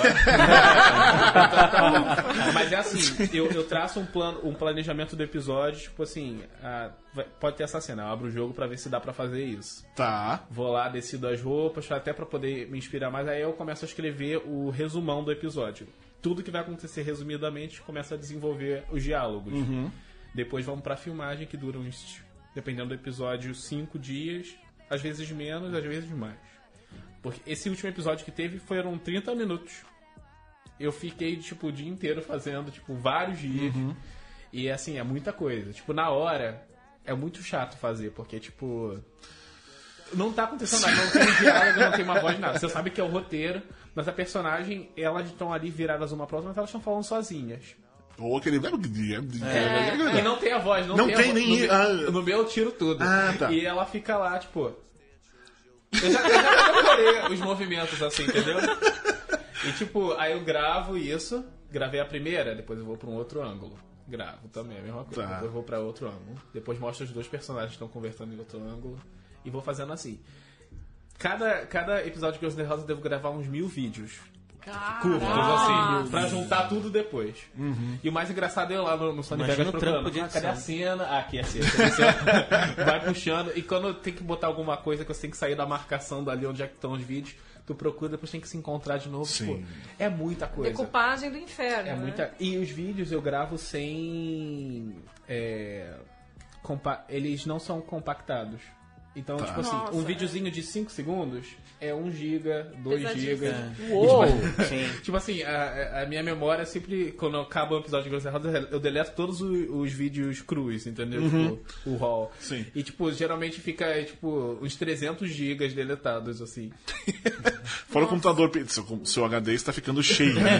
agora... Mas é assim, eu traço um planejamento do episódio, tipo assim, pode ter essa cena, eu abro o jogo pra ver se dá pra fazer isso. Tá. Vou lá, decido as roupas, até pra poder me inspirar mais, aí eu começo a escrever o resumão do episódio. Tudo que vai acontecer resumidamente, começa a desenvolver os diálogos. Depois vamos pra filmagem, que dura uns... Dependendo do episódio, 5 dias, às vezes menos, às vezes mais. Porque esse último episódio que teve foram 30 minutos. Eu fiquei, tipo, o dia inteiro fazendo, tipo, vários dias. E, assim, é muita coisa. Tipo, na hora, é muito chato fazer, porque, tipo... Não tá acontecendo nada, não tem diálogo, não tem uma voz, nada. Você sabe que é o roteiro, mas a personagem, elas estão ali viradas uma pra outra, mas elas estão falando sozinhas. Ou aquele... E não tem a voz, Não tem nem... No meu eu tiro tudo. Tá. E ela fica lá, tipo... Eu já decorei os movimentos assim, entendeu? E tipo, aí eu gravo isso, gravei a primeira, depois eu vou pra um outro ângulo. Gravo também, a mesma coisa. Tá. Depois eu vou pra outro ângulo. Depois mostro os dois personagens que estão conversando em outro ângulo. E vou fazendo assim. Cada episódio de Girls in the House eu devo gravar uns 1000 vídeos. Curtos, assim, pra juntar tudo depois. E o mais engraçado é eu lá no Sony Imagina Vegas o trampo procurando. de Cadê a edição. cena? Aqui, assim. Vai puxando. E quando tem que botar alguma coisa que você tem que sair da marcação dali onde é que estão os vídeos, tu procura, depois tem que se encontrar de novo. Sim. Tipo, é muita coisa. Decupagem do inferno. É né? muita... E os vídeos eu gravo sem... Eles não são compactados. Então, tipo assim, Nossa, um videozinho de 5 segundos é 1 GB, 2 Pesadíssimo. GB. Uou! Tipo assim, a minha memória sempre, quando acaba o episódio de Grosso Errado, eu deleto todos os vídeos crus, entendeu? Tipo, o RAW. Sim. E, tipo, geralmente fica, tipo, uns 300 GB deletados, assim. Fora o computador, seu HD está ficando cheio, né?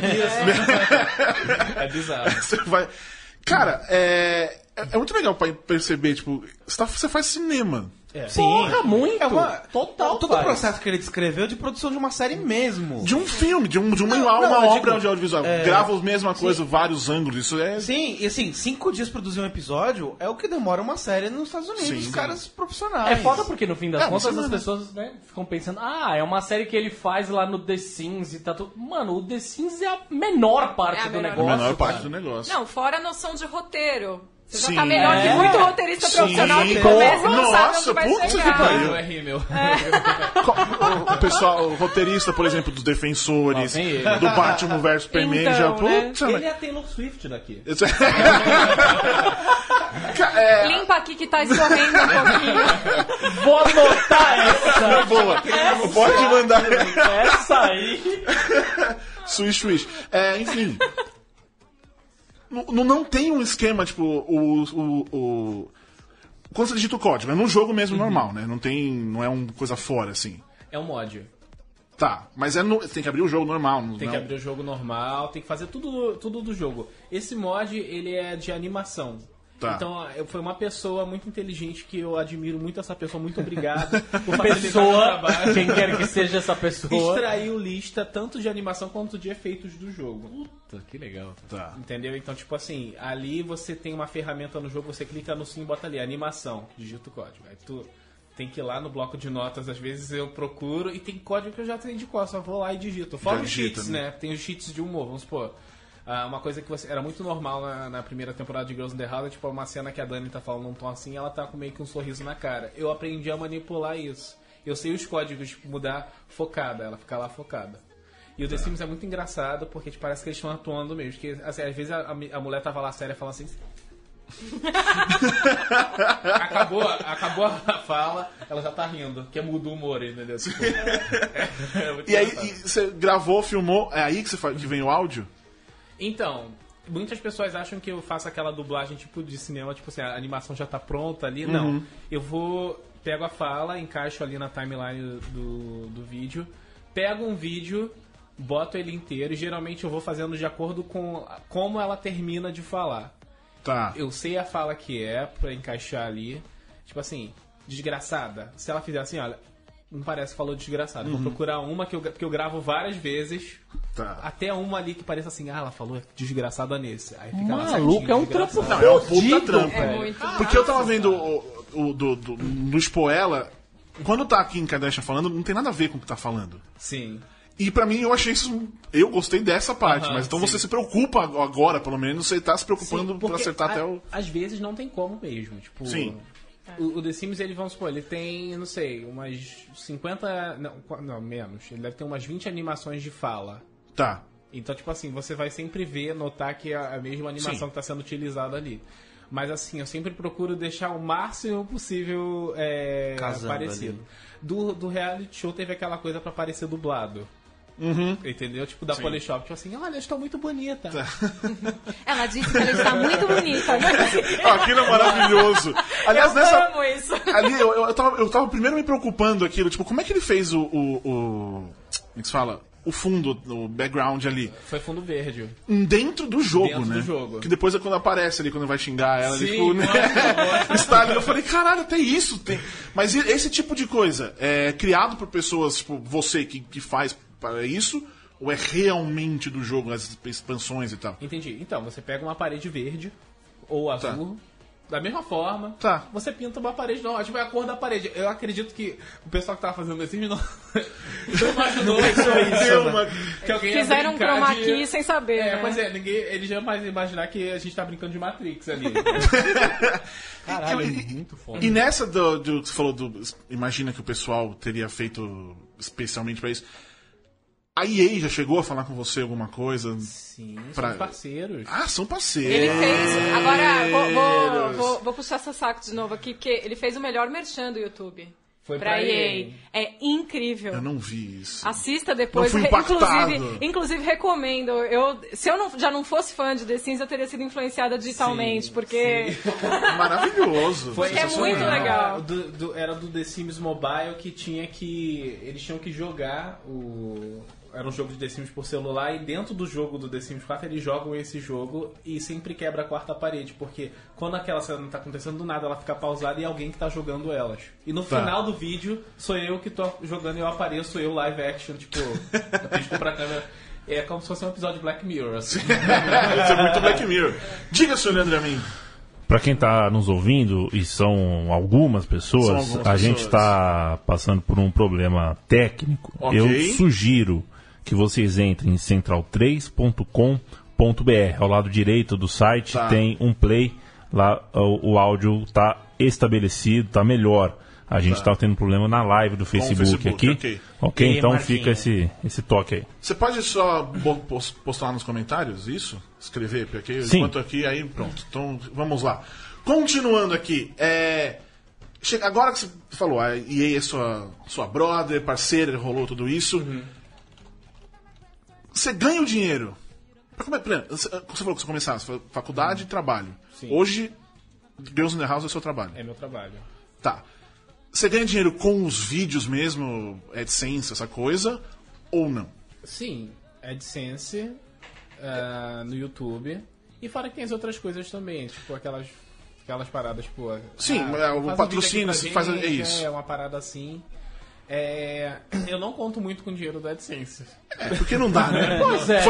É bizarro. Você vai... Cara, é muito legal pra perceber, tipo, você faz cinema. Sim. Porra, muito! Total. Todo o faz. processo que ele descreveu de produção de uma série mesmo. De um filme, de uma eu obra digo, de audiovisual. Grava a mesma coisa, vários ângulos. Isso é. Sim, e assim, 5 dias produzir um episódio é o que demora uma série nos Estados Unidos, Sim, os sim. caras profissionais. É foda porque no fim das contas você as não- pessoas, né, ficam pensando, é uma série que ele faz lá no The Sims e tá tudo. Mano, o The Sims é a menor parte É a do menor A negócio. menor parte cara. do negócio. Não, fora a noção de roteiro. Você já Sim. tá melhor que muito roteirista Sim. profissional que Porra, começa e não sabe nossa, onde vai puta que chegar. pariu. Não é rímel. O pessoal, o roteirista, por exemplo, dos Defensores, Lá vem ele. do Batman vs Superman, Então, já. né? Putz, Ele é a Taylor Swift daqui. Limpa aqui que tá escorrendo um pouquinho. Vou anotar essa! boa. Pode mandar. Essa aí! Swish. Enfim. Não tem um esquema, tipo, quando você digita o código, é num jogo mesmo normal, né? Não é uma coisa fora, assim. É um mod. Tá, mas tem que abrir o jogo normal. Tem que abrir o jogo normal, tem que fazer tudo do jogo. Esse mod, ele é de animação. Tá. Então, foi uma pessoa muito inteligente que eu admiro muito essa pessoa. Muito obrigado por facilitar o Pessoa, trabalho. quem quer que seja essa pessoa. Extraiu lista tanto de animação quanto de efeitos do jogo. Puta, que legal. Tá. Entendeu? Então, tipo assim, ali você tem uma ferramenta no jogo, você clica no sim e bota ali, animação, digita o código. Aí tu tem que ir lá no bloco de notas, às vezes eu procuro, e tem código que eu já tenho de cor, só vou lá e digito. Fora Já os digita, cheats, né? Tem os cheats de humor, vamos supor. Uma coisa que era muito normal na primeira temporada de Girls in the House, é tipo uma cena que a Dani tá falando num tom assim, ela tá com meio que um sorriso na cara. Eu aprendi a manipular isso. Eu sei os códigos, tipo, mudar focada, ela fica lá focada. E o The Sims é muito engraçado, porque tipo, parece que eles estão atuando mesmo. Que, assim, às vezes a mulher tava lá séria falando assim... acabou a fala, ela já tá rindo, que muda o humor, entendeu? Tipo, muito E aí, engraçado. você gravou, filmou, é aí que vem o áudio? Então, muitas pessoas acham que eu faço aquela dublagem tipo de cinema, tipo assim, a animação já tá pronta ali. Não. Eu pego a fala, encaixo ali na timeline do vídeo, pego um vídeo, boto ele inteiro e geralmente eu vou fazendo de acordo com como ela termina de falar. Tá. Eu sei a fala que é pra encaixar ali. Tipo assim, desgraçada. Se ela fizer assim, olha, não parece que falou desgraçada. Vou procurar uma que eu gravo várias vezes. Tá. Até uma ali que pareça assim, ela falou desgraçada nesse. Aí fica lá Maluco, certinho, é um desgraçada. trampo Não, é um puta fudido, trampo. É muito Porque eu tava vendo do Spoela, quando tá aqui em Kardashian falando, não tem nada a ver com o que tá falando. Sim. E pra mim, eu achei isso... Eu gostei dessa parte, Aham, mas então sim. você se preocupa agora, pelo menos, você tá se preocupando Sim, pra porque acertar até o... Às vezes não tem como mesmo. Tipo, Sim. O The Sims, ele, vamos supor, ele tem, não sei, umas 50... Não, menos. Ele deve ter umas 20 animações de fala. Tá. Então, tipo assim, você vai sempre notar que é a mesma animação Sim. que está sendo utilizada ali. Mas assim, eu sempre procuro deixar o máximo possível Casando parecido. ali. Do reality show teve aquela coisa pra parecer dublado. Entendeu? Tipo, da Polishop. Tipo assim, olha, estou muito bonita. Ela disse que ela está muito bonita. Né? Aquilo é maravilhoso. Aliás, Eu amo isso. Ali, eu tava primeiro me preocupando aquilo, tipo, como é que ele fez como é que se fala? O fundo, o background ali. Foi fundo verde. Dentro do jogo, Dentro né? do jogo. Que depois é quando aparece ali, quando vai xingar ela, ele Sim, tipo, né? gosto. Está ali, eu falei, caralho, até isso tem. Mas esse tipo de coisa é criado por pessoas, tipo, você que faz para isso, ou é realmente do jogo, as expansões e tal? Entendi. Então, você pega uma parede verde ou azul, da mesma forma, Tá. você pinta uma parede nova, tipo, é a cor da parede. Eu acredito que o pessoal que tava fazendo esse não imaginou que alguém ia Fizeram um brincar chroma de- key sem saber. É, né? pois é, ele jamais ia imaginar que a gente tá brincando de Matrix ali. Caralho, é muito foda. E nessa que você falou imagina que o pessoal teria feito especialmente pra isso. A EA já chegou a falar com você alguma coisa? Sim, Pra- somos parceiros. Ah, são parceiros. Ele fez. Agora, vou puxar seu saco de novo aqui, porque ele fez o melhor merchan do YouTube. Foi pra EA. É incrível. Eu não vi isso. Assista depois. Não fui impactado. Inclusive recomendo. Se eu já não fosse fã de The Sims, eu teria sido influenciada digitalmente, porque... Maravilhoso. Porque é muito legal. Era do The Sims Mobile que eles tinham que jogar Era um jogo de The Sims por celular e dentro do jogo do The Sims 4 eles jogam esse jogo e sempre quebra a quarta parede, porque quando aquela cena não tá acontecendo do nada, ela fica pausada e alguém que tá jogando elas. E no final do vídeo, sou eu que tô jogando e eu apareço, eu live action, tipo, pisco pra câmera. É como se fosse um episódio de Black Mirror, assim. Isso é muito Black Mirror. Diga, senhor Leandro Amin. Pra quem tá nos ouvindo, e são algumas pessoas, a gente está passando por um problema técnico. Ok. Eu sugiro que vocês entrem em central3.com.br. Ao lado direito do site tem um play. Lá o áudio está estabelecido, está melhor. A gente está tendo problema na live do Facebook aqui. Ok, então fica esse toque aí. Você pode só postar nos comentários isso? Escrever aqui? Sim. Enquanto aqui, aí pronto. Então vamos lá. Continuando aqui. Agora que você falou, a EA é sua brother, parceira, rolou tudo isso. Você ganha o dinheiro. Você falou que você começava, você falou faculdade e trabalho. Sim. Hoje, Girls in the House é o seu trabalho. É meu trabalho. Tá. Você ganha dinheiro com os vídeos mesmo, AdSense, essa coisa, ou não? Sim, AdSense no YouTube. E fora que tem as outras coisas também, tipo aquelas paradas, tipo... Sim, o patrocínio, você faz... É isso. É uma parada assim... eu não conto muito com o dinheiro do AdSense. Porque não dá, né? Pois é.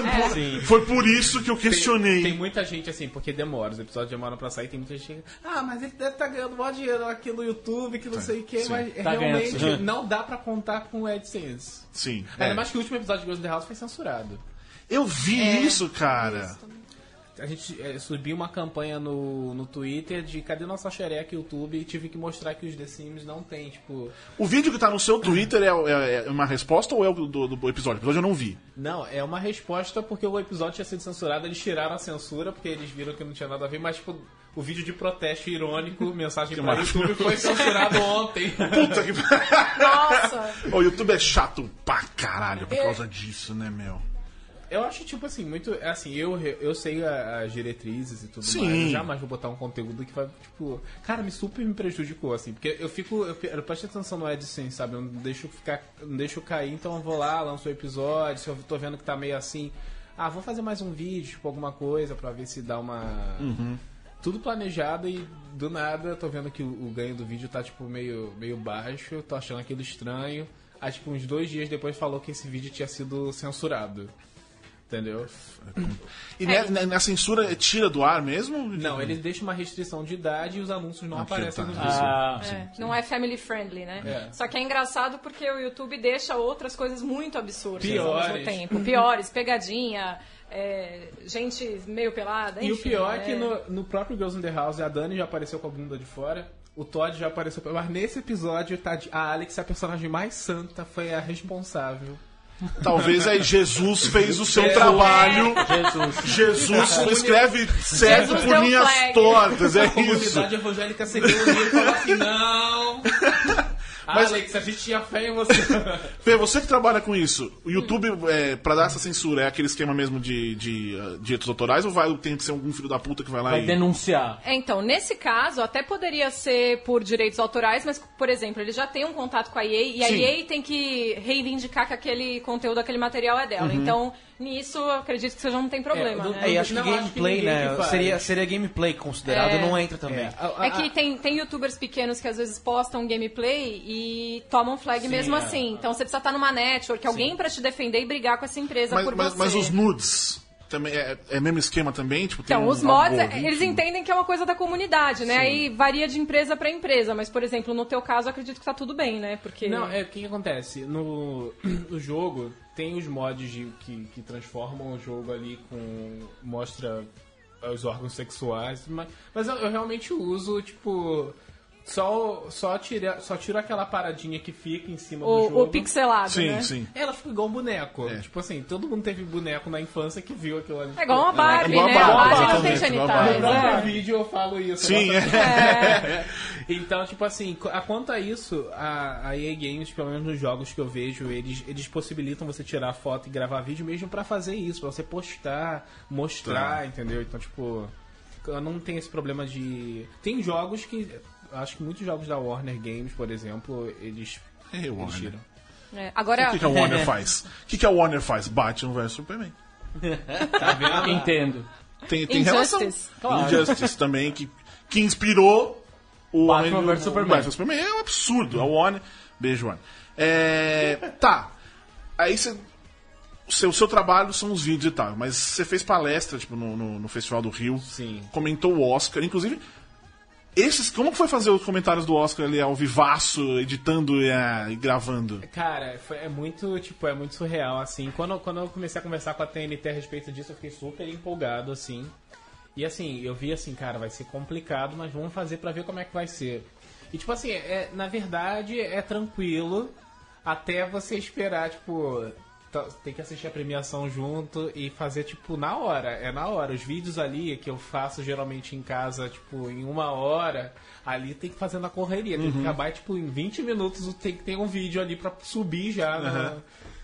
Foi por isso que eu questionei. Tem muita gente assim, porque demora, os episódios demoram pra sair, tem muita gente que... mas ele deve estar ganhando maior dinheiro aqui no YouTube, que não sei o que, mas realmente não dá pra contar com o AdSense. Sim. Ainda mais que o último episódio de Girls in the House foi censurado. Eu vi isso, cara. A gente subiu uma campanha no Twitter de cadê nossa xereca YouTube e tive que mostrar que os The Sims não tem, tipo... O vídeo que tá no seu Twitter é uma resposta ou é o do episódio? O episódio eu não vi. Não, é uma resposta porque o episódio tinha sido censurado, eles tiraram a censura porque eles viram que não tinha nada a ver, mas tipo, o vídeo de protesto irônico, mensagem pra YouTube, foi censurado ontem. Puta que... Nossa! O YouTube é chato pra caralho por causa disso, né, meu? Eu acho, tipo assim, muito... Assim, eu sei as diretrizes e tudo Sim. mais. Eu jamais vou botar um conteúdo que vai, tipo... Cara, me prejudicou, assim. Porque eu presto atenção no AdSense, sabe? Eu não deixo cair, então eu vou lá, lanço o episódio. Se eu tô vendo que tá meio assim... vou fazer mais um vídeo, tipo, alguma coisa pra ver se dá uma... Tudo planejado e do nada tô vendo que o ganho do vídeo tá, tipo, meio baixo. Tô achando aquilo estranho. Aí, tipo, uns 2 dias depois falou que esse vídeo tinha sido censurado. Entendeu? E na censura tira do ar mesmo? Não, eles deixam uma restrição de idade e os anúncios não aparecem no vídeo. Não é family friendly, né? Só que é engraçado porque o YouTube deixa outras coisas muito absurdas ao mesmo tempo. Piores, pegadinha, gente meio pelada, enfim. E o pior é que no próprio Girls in the House, a Dani já apareceu com a bunda de fora, o Todd já apareceu... Mas nesse episódio, a Alex, a personagem mais santa, foi a responsável. Talvez aí Jesus fez o seu trabalho. Jesus escreve certo Jesus por linhas tortas. É A isso. comunidade evangélica seguiu o livro e falou assim: não. Alex, a gente tinha fé em você. Fê, você que trabalha com isso, o YouTube, pra dar essa censura, é aquele esquema mesmo de direitos autorais ou tem que ser algum filho da puta que vai lá Vai denunciar. Então, nesse caso, até poderia ser por direitos autorais, mas, por exemplo, ele já tem um contato com a EA e a EA tem que reivindicar que aquele conteúdo, aquele material é dela. Então, nisso, eu acredito que você já não tem problema, né? E acho que gameplay, né? Seria gameplay considerado, não entra também. É que tem youtubers pequenos que às vezes postam gameplay e tomam flag mesmo assim. Então você precisa estar numa network, alguém pra te defender e brigar com essa empresa por você. Mas os nudes também é mesmo esquema também? Tipo, então, os mods, eles entendem que é uma coisa da comunidade, né? Aí varia de empresa pra empresa, mas, por exemplo, no teu caso, eu acredito que tá tudo bem, né? Porque... Não, o que acontece? No jogo, tem os mods que transformam o jogo ali mostra os órgãos sexuais, mas eu realmente uso, tipo... Só tira aquela paradinha que fica em cima do jogo. O pixelado, Sim, né? sim. Ela fica igual um boneco. Tipo assim, todo mundo teve boneco na infância que viu aquilo ali. É igual uma Barbie, igual né? a A Barbie, Barbie não tem exatamente, igual a genitais. No próprio É. vídeo eu falo isso. Sim, Então, tipo assim, quanto a isso, a EA Games, pelo menos nos jogos que eu vejo, eles possibilitam você tirar foto e gravar vídeo mesmo pra fazer isso, pra você postar, mostrar, entendeu? Então, tipo, eu não tenho esse problema de... Tem jogos que... Acho que muitos jogos da Warner Games, por exemplo, eles Warner. tiram. É. Agora, O que a Warner faz? O que a Warner faz? Batman vs Superman. Tá vendo? Entendo. Tem Injustice. relação. Claro. Injustice também, que inspirou o Batman Homem- vs o Superman. Batman vs Superman. É um absurdo. A Warner... Beijo, Warner. Tá. Aí você... O seu trabalho são os vídeos e tal, mas você fez palestra, tipo, no Festival do Rio. Sim. Comentou o Oscar. Inclusive, como que foi fazer os comentários do Oscar ali ao vivaço, editando e gravando? Cara, é muito surreal, assim. Quando eu comecei a conversar com a TNT a respeito disso, eu fiquei super empolgado, assim. E assim, eu vi assim, cara, vai ser complicado, mas vamos fazer pra ver como é que vai ser. E tipo assim, na verdade é tranquilo até você esperar, tipo, tem que assistir a premiação junto e fazer, tipo, na hora. É na hora. Os vídeos ali que eu faço geralmente em casa, tipo, em 1 hora, ali tem que fazer na correria. Tem que acabar, tipo, em 20 minutos tem que ter um vídeo ali pra subir já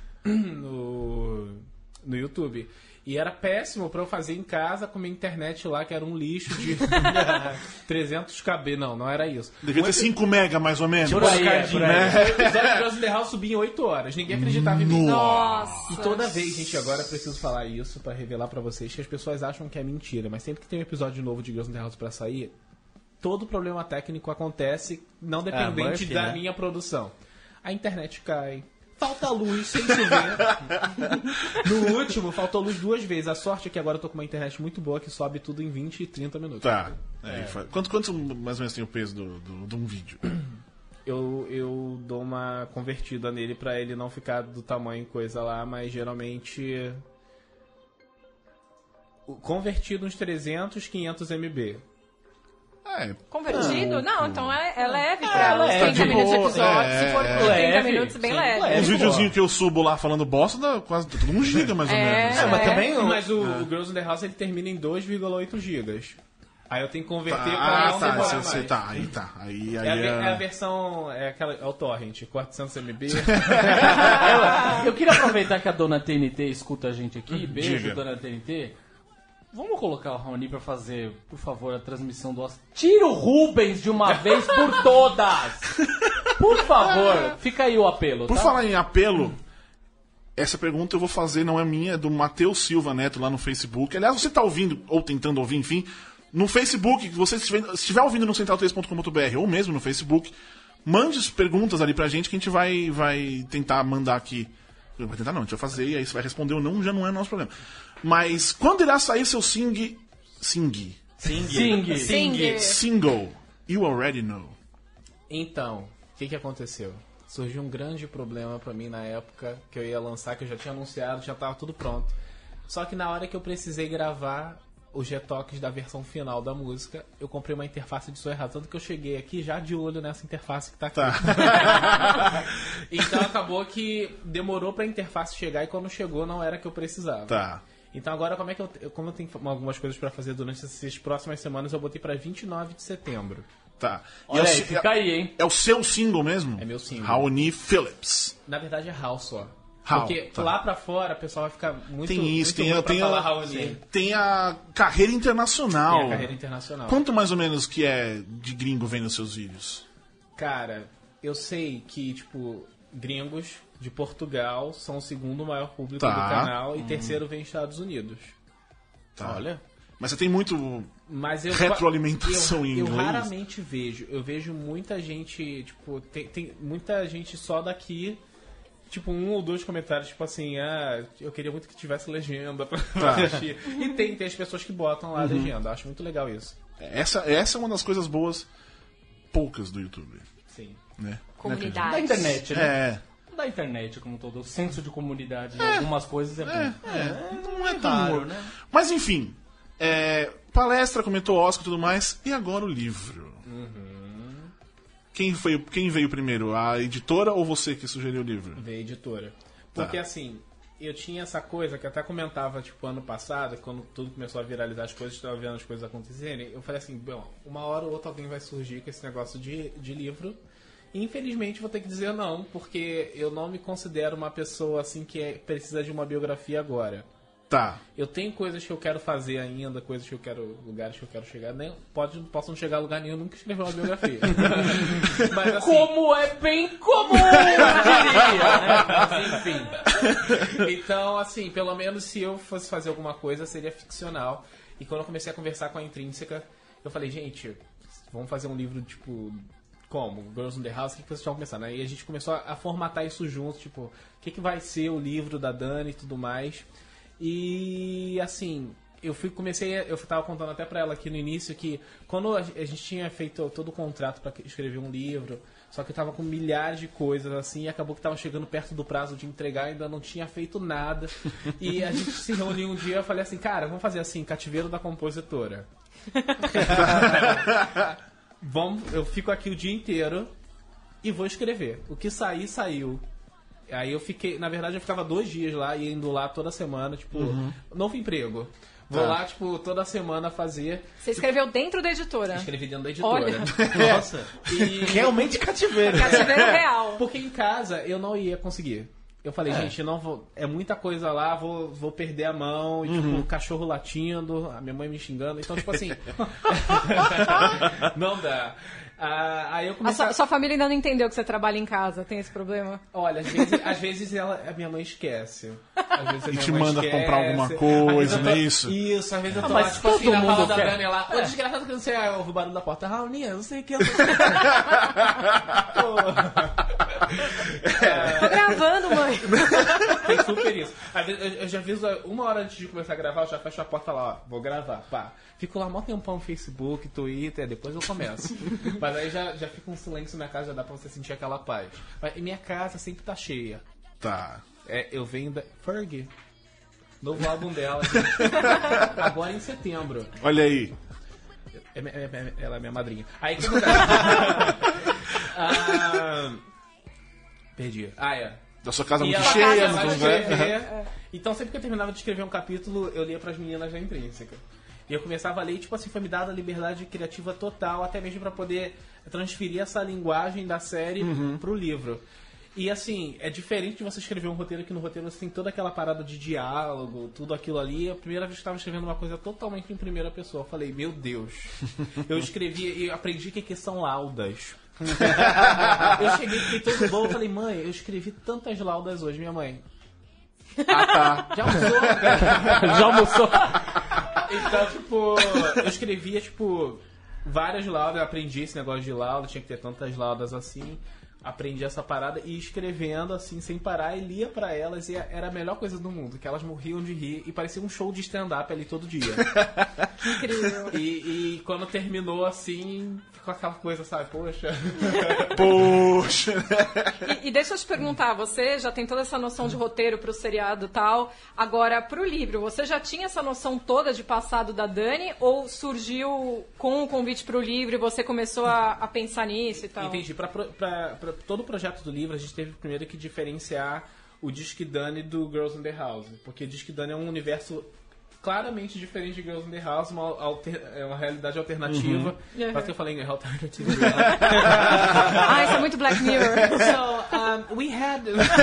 no YouTube. E era péssimo pra eu fazer em casa com minha internet lá, que era um lixo de 300 KB. Não era isso. Devia ter 5 mega, mais ou menos. Por aí, por aí. O episódio de Girls in the House subia em 8 horas. Ninguém acreditava em mim. nossa. E toda vez, gente, agora eu preciso falar isso pra revelar pra vocês que as pessoas acham que é mentira, mas sempre que tem um episódio novo de Girls in the House pra sair, todo problema técnico acontece, não dependente Murphy, da né? minha produção. A internet cai, falta luz sem chover. No último, faltou luz 2 vezes. A sorte é que agora eu tô com uma internet muito boa que sobe tudo em 20 e 30 minutos. Tá. Quanto mais ou menos tem o peso de um vídeo? Eu dou uma convertida nele pra ele não ficar do tamanho coisa lá, mas geralmente convertido uns 300, 500 MB. Convertido? Não, então é leve pra É ela. Os leve, 30 minutos de boa, episódio. Se for por 30 leve, minutos, bem sim, leve. leve. Os videozinhos que eu subo lá falando bosta, dá quase todo um giga, mais ou menos. Mas também Mas o Girls in the House ele termina em 2,8 gigas. Aí eu tenho que converter pra não demorar mais. Aí É a versão, é o torrent, 400 MB. Eu queria aproveitar que a dona TNT escuta a gente aqui. Beijo, Diga. dona TNT. Vamos colocar o Raoni pra fazer, por favor, a transmissão do Oscar. Tira o Rubens de uma vez por todas! Por favor, fica aí o apelo, Por tá? falar em apelo, essa pergunta eu vou fazer, não é minha, é do Matheus Silva Neto lá no Facebook. Aliás, você tá ouvindo, ou tentando ouvir, enfim, no Facebook, se você estiver ouvindo no central3.com.br ou mesmo no Facebook, mande as perguntas ali pra gente que a gente vai tentar mandar aqui. Vai tentar não, a gente vai fazer e aí você vai responder ou não, já não é nosso problema. Mas quando irá sair seu single? You already know. Então, o que aconteceu? Surgiu um grande problema pra mim na época que eu ia lançar, que eu já tinha anunciado, já tava tudo pronto. Só que na hora que eu precisei gravar os retoques da versão final da música, eu comprei uma interface de som errado. Tanto que eu cheguei aqui já de olho nessa interface que tá aqui. Então acabou que demorou pra interface chegar e quando chegou não era que eu precisava. Tá. Então agora como eu tenho algumas coisas pra fazer durante essas próximas semanas, eu botei pra 29 de setembro. Tá. Olha aí, fica aí, hein? É o seu single mesmo? É meu single. Raoni Phillips. Na verdade é Hal só. Hal, Porque tá. lá pra fora o pessoal vai ficar muito Tem isso, muito ruim pra falar Raoni. tem a carreira internacional. Tem a carreira internacional. Quanto mais ou menos que é de gringo vendo os seus vídeos? Cara, eu sei que, tipo, gringos de Portugal são o segundo maior público Tá. do canal e terceiro vem Estados Unidos. Tá. Olha. Mas você tem muito Mas eu retroalimentação em eu inglês? raramente vejo. Eu vejo muita gente, tipo, tem muita gente só daqui, tipo, 1 ou 2 comentários, tipo assim, eu queria muito que tivesse legenda pra assistir. E tem as pessoas que botam lá a legenda. Acho muito legal isso. Essa é uma das coisas boas, poucas do YouTube. Sim. Né? Comunidade. Da internet, né? É. Da internet como um todo. O senso de comunidade em algumas coisas é bom. Não é tão raro, raro, né? Mas enfim, palestra, comentou Oscar e tudo mais, e agora o livro. Quem veio primeiro? A editora ou você que sugeriu o livro? Veio a editora. Porque assim, eu tinha essa coisa que eu até comentava, tipo, ano passado, quando tudo começou a viralizar as coisas, estava vendo as coisas acontecerem, eu falei assim, bom, uma hora ou outra alguém vai surgir com esse negócio de livro. E, infelizmente, vou ter que dizer não, porque eu não me considero uma pessoa assim que precisa de uma biografia agora. Tá. Eu tenho coisas que eu quero fazer ainda, coisas que eu quero, lugares que eu quero chegar. Nem, posso não chegar a lugar nenhum, nunca escrever uma biografia. Mas, assim, Como é bem comum, eu diria, né? Mas, enfim. então, assim, pelo menos se eu fosse fazer alguma coisa, seria ficcional. E quando eu comecei a conversar com a Intrínseca, eu falei, gente, vamos fazer um livro, tipo... Como? Girls in the House, o que vocês estão pensando? Aí a gente começou a formatar isso junto, tipo, o que vai ser o livro da Dani e tudo mais. E, assim, eu tava contando até pra ela aqui no início que quando a gente tinha feito todo o contrato pra escrever um livro, só que eu tava com milhares de coisas, assim, e acabou que tava chegando perto do prazo de entregar, ainda não tinha feito nada. E a gente se reuniu um dia, eu falei assim, cara, vamos fazer assim, cativeiro da compositora. Eu fico aqui o dia inteiro e vou escrever. O que sair, saiu. Aí eu fiquei, na verdade eu ficava 2 dias lá, indo lá toda semana, tipo, novo emprego. Vou lá, tipo, toda semana fazer. Você escreveu dentro da editora? Escrevi dentro da editora. Olha. Nossa. E... Realmente cativeiro. Cativeiro real. Porque em casa eu não ia conseguir. Eu falei, gente, não vou. É muita coisa lá, vou perder a mão, e, tipo, o cachorro latindo, a minha mãe me xingando. Então, tipo assim. Não dá. Aí eu comecei. Sua família ainda não entendeu que você trabalha em casa, tem esse problema? Olha, às vezes a minha mãe esquece. Às vezes a E minha te mãe manda esquece. comprar alguma Às coisa, vezes eu não é tô- isso? Isso, às vezes eu tô mas lá, tipo assim, todo na mundo sala da quer. Dani lá. Ô, desgraçado que não sei, ouve o barulho da porta. Raulinha, não sei o que. Tô gravando, mãe. Tem super isso. Às vezes, eu já aviso 1 hora antes de começar a gravar, eu já fecho a porta lá, ó. Vou gravar, pá. Fico lá mó tempão no Facebook, Twitter, depois eu começo. Mas aí já fica um silêncio na casa, já dá pra você sentir aquela paz. Mas minha casa sempre tá cheia. Tá. Eu venho da Fergie. Novo álbum dela. Agora em setembro. Olha aí. Ela é minha madrinha. Aí que perdi. Da sua casa E muito ela cheia, casa muito mais velha. cheia. Então sempre que eu terminava de escrever um capítulo, eu lia pras meninas da Intrínseca. E eu começava a ler, e, tipo assim, foi me dada a liberdade criativa total, até mesmo pra poder transferir essa linguagem da série pro livro. E assim, é diferente de você escrever um roteiro, que no roteiro você tem toda aquela parada de diálogo, tudo aquilo ali. A primeira vez que eu estava escrevendo uma coisa totalmente em primeira pessoa, eu falei, meu Deus. Eu escrevi e aprendi que são laudas. Eu cheguei, fiquei todo bom, eu falei, mãe, eu escrevi tantas laudas hoje, minha mãe. Ah, tá. Já almoçou? Já almoçou? Então, tipo, eu escrevia, tipo, várias laudas, eu aprendi esse negócio de lauda, tinha que ter tantas laudas assim. Aprendi essa parada e escrevendo assim, sem parar, e lia pra elas, e era a melhor coisa do mundo, que elas morriam de rir, e parecia um show de stand-up ali todo dia. Que incrível. E quando terminou assim, ficou aquela coisa, sabe, poxa. Poxa. E deixa eu te perguntar, você já tem toda essa noção de roteiro pro seriado e tal, agora pro livro, você já tinha essa noção toda de passado da Dani, ou surgiu com o convite pro livro e você começou a pensar nisso e tal? Entendi. Pra todo o projeto do livro, a gente teve primeiro que diferenciar o Disque Dani do Girls in the House. Porque Disque Dani é um universo claramente diferente de Girls in the House, é uma realidade alternativa. Quase que eu falei em alternative. Isso é muito Black Mirror. So, we had...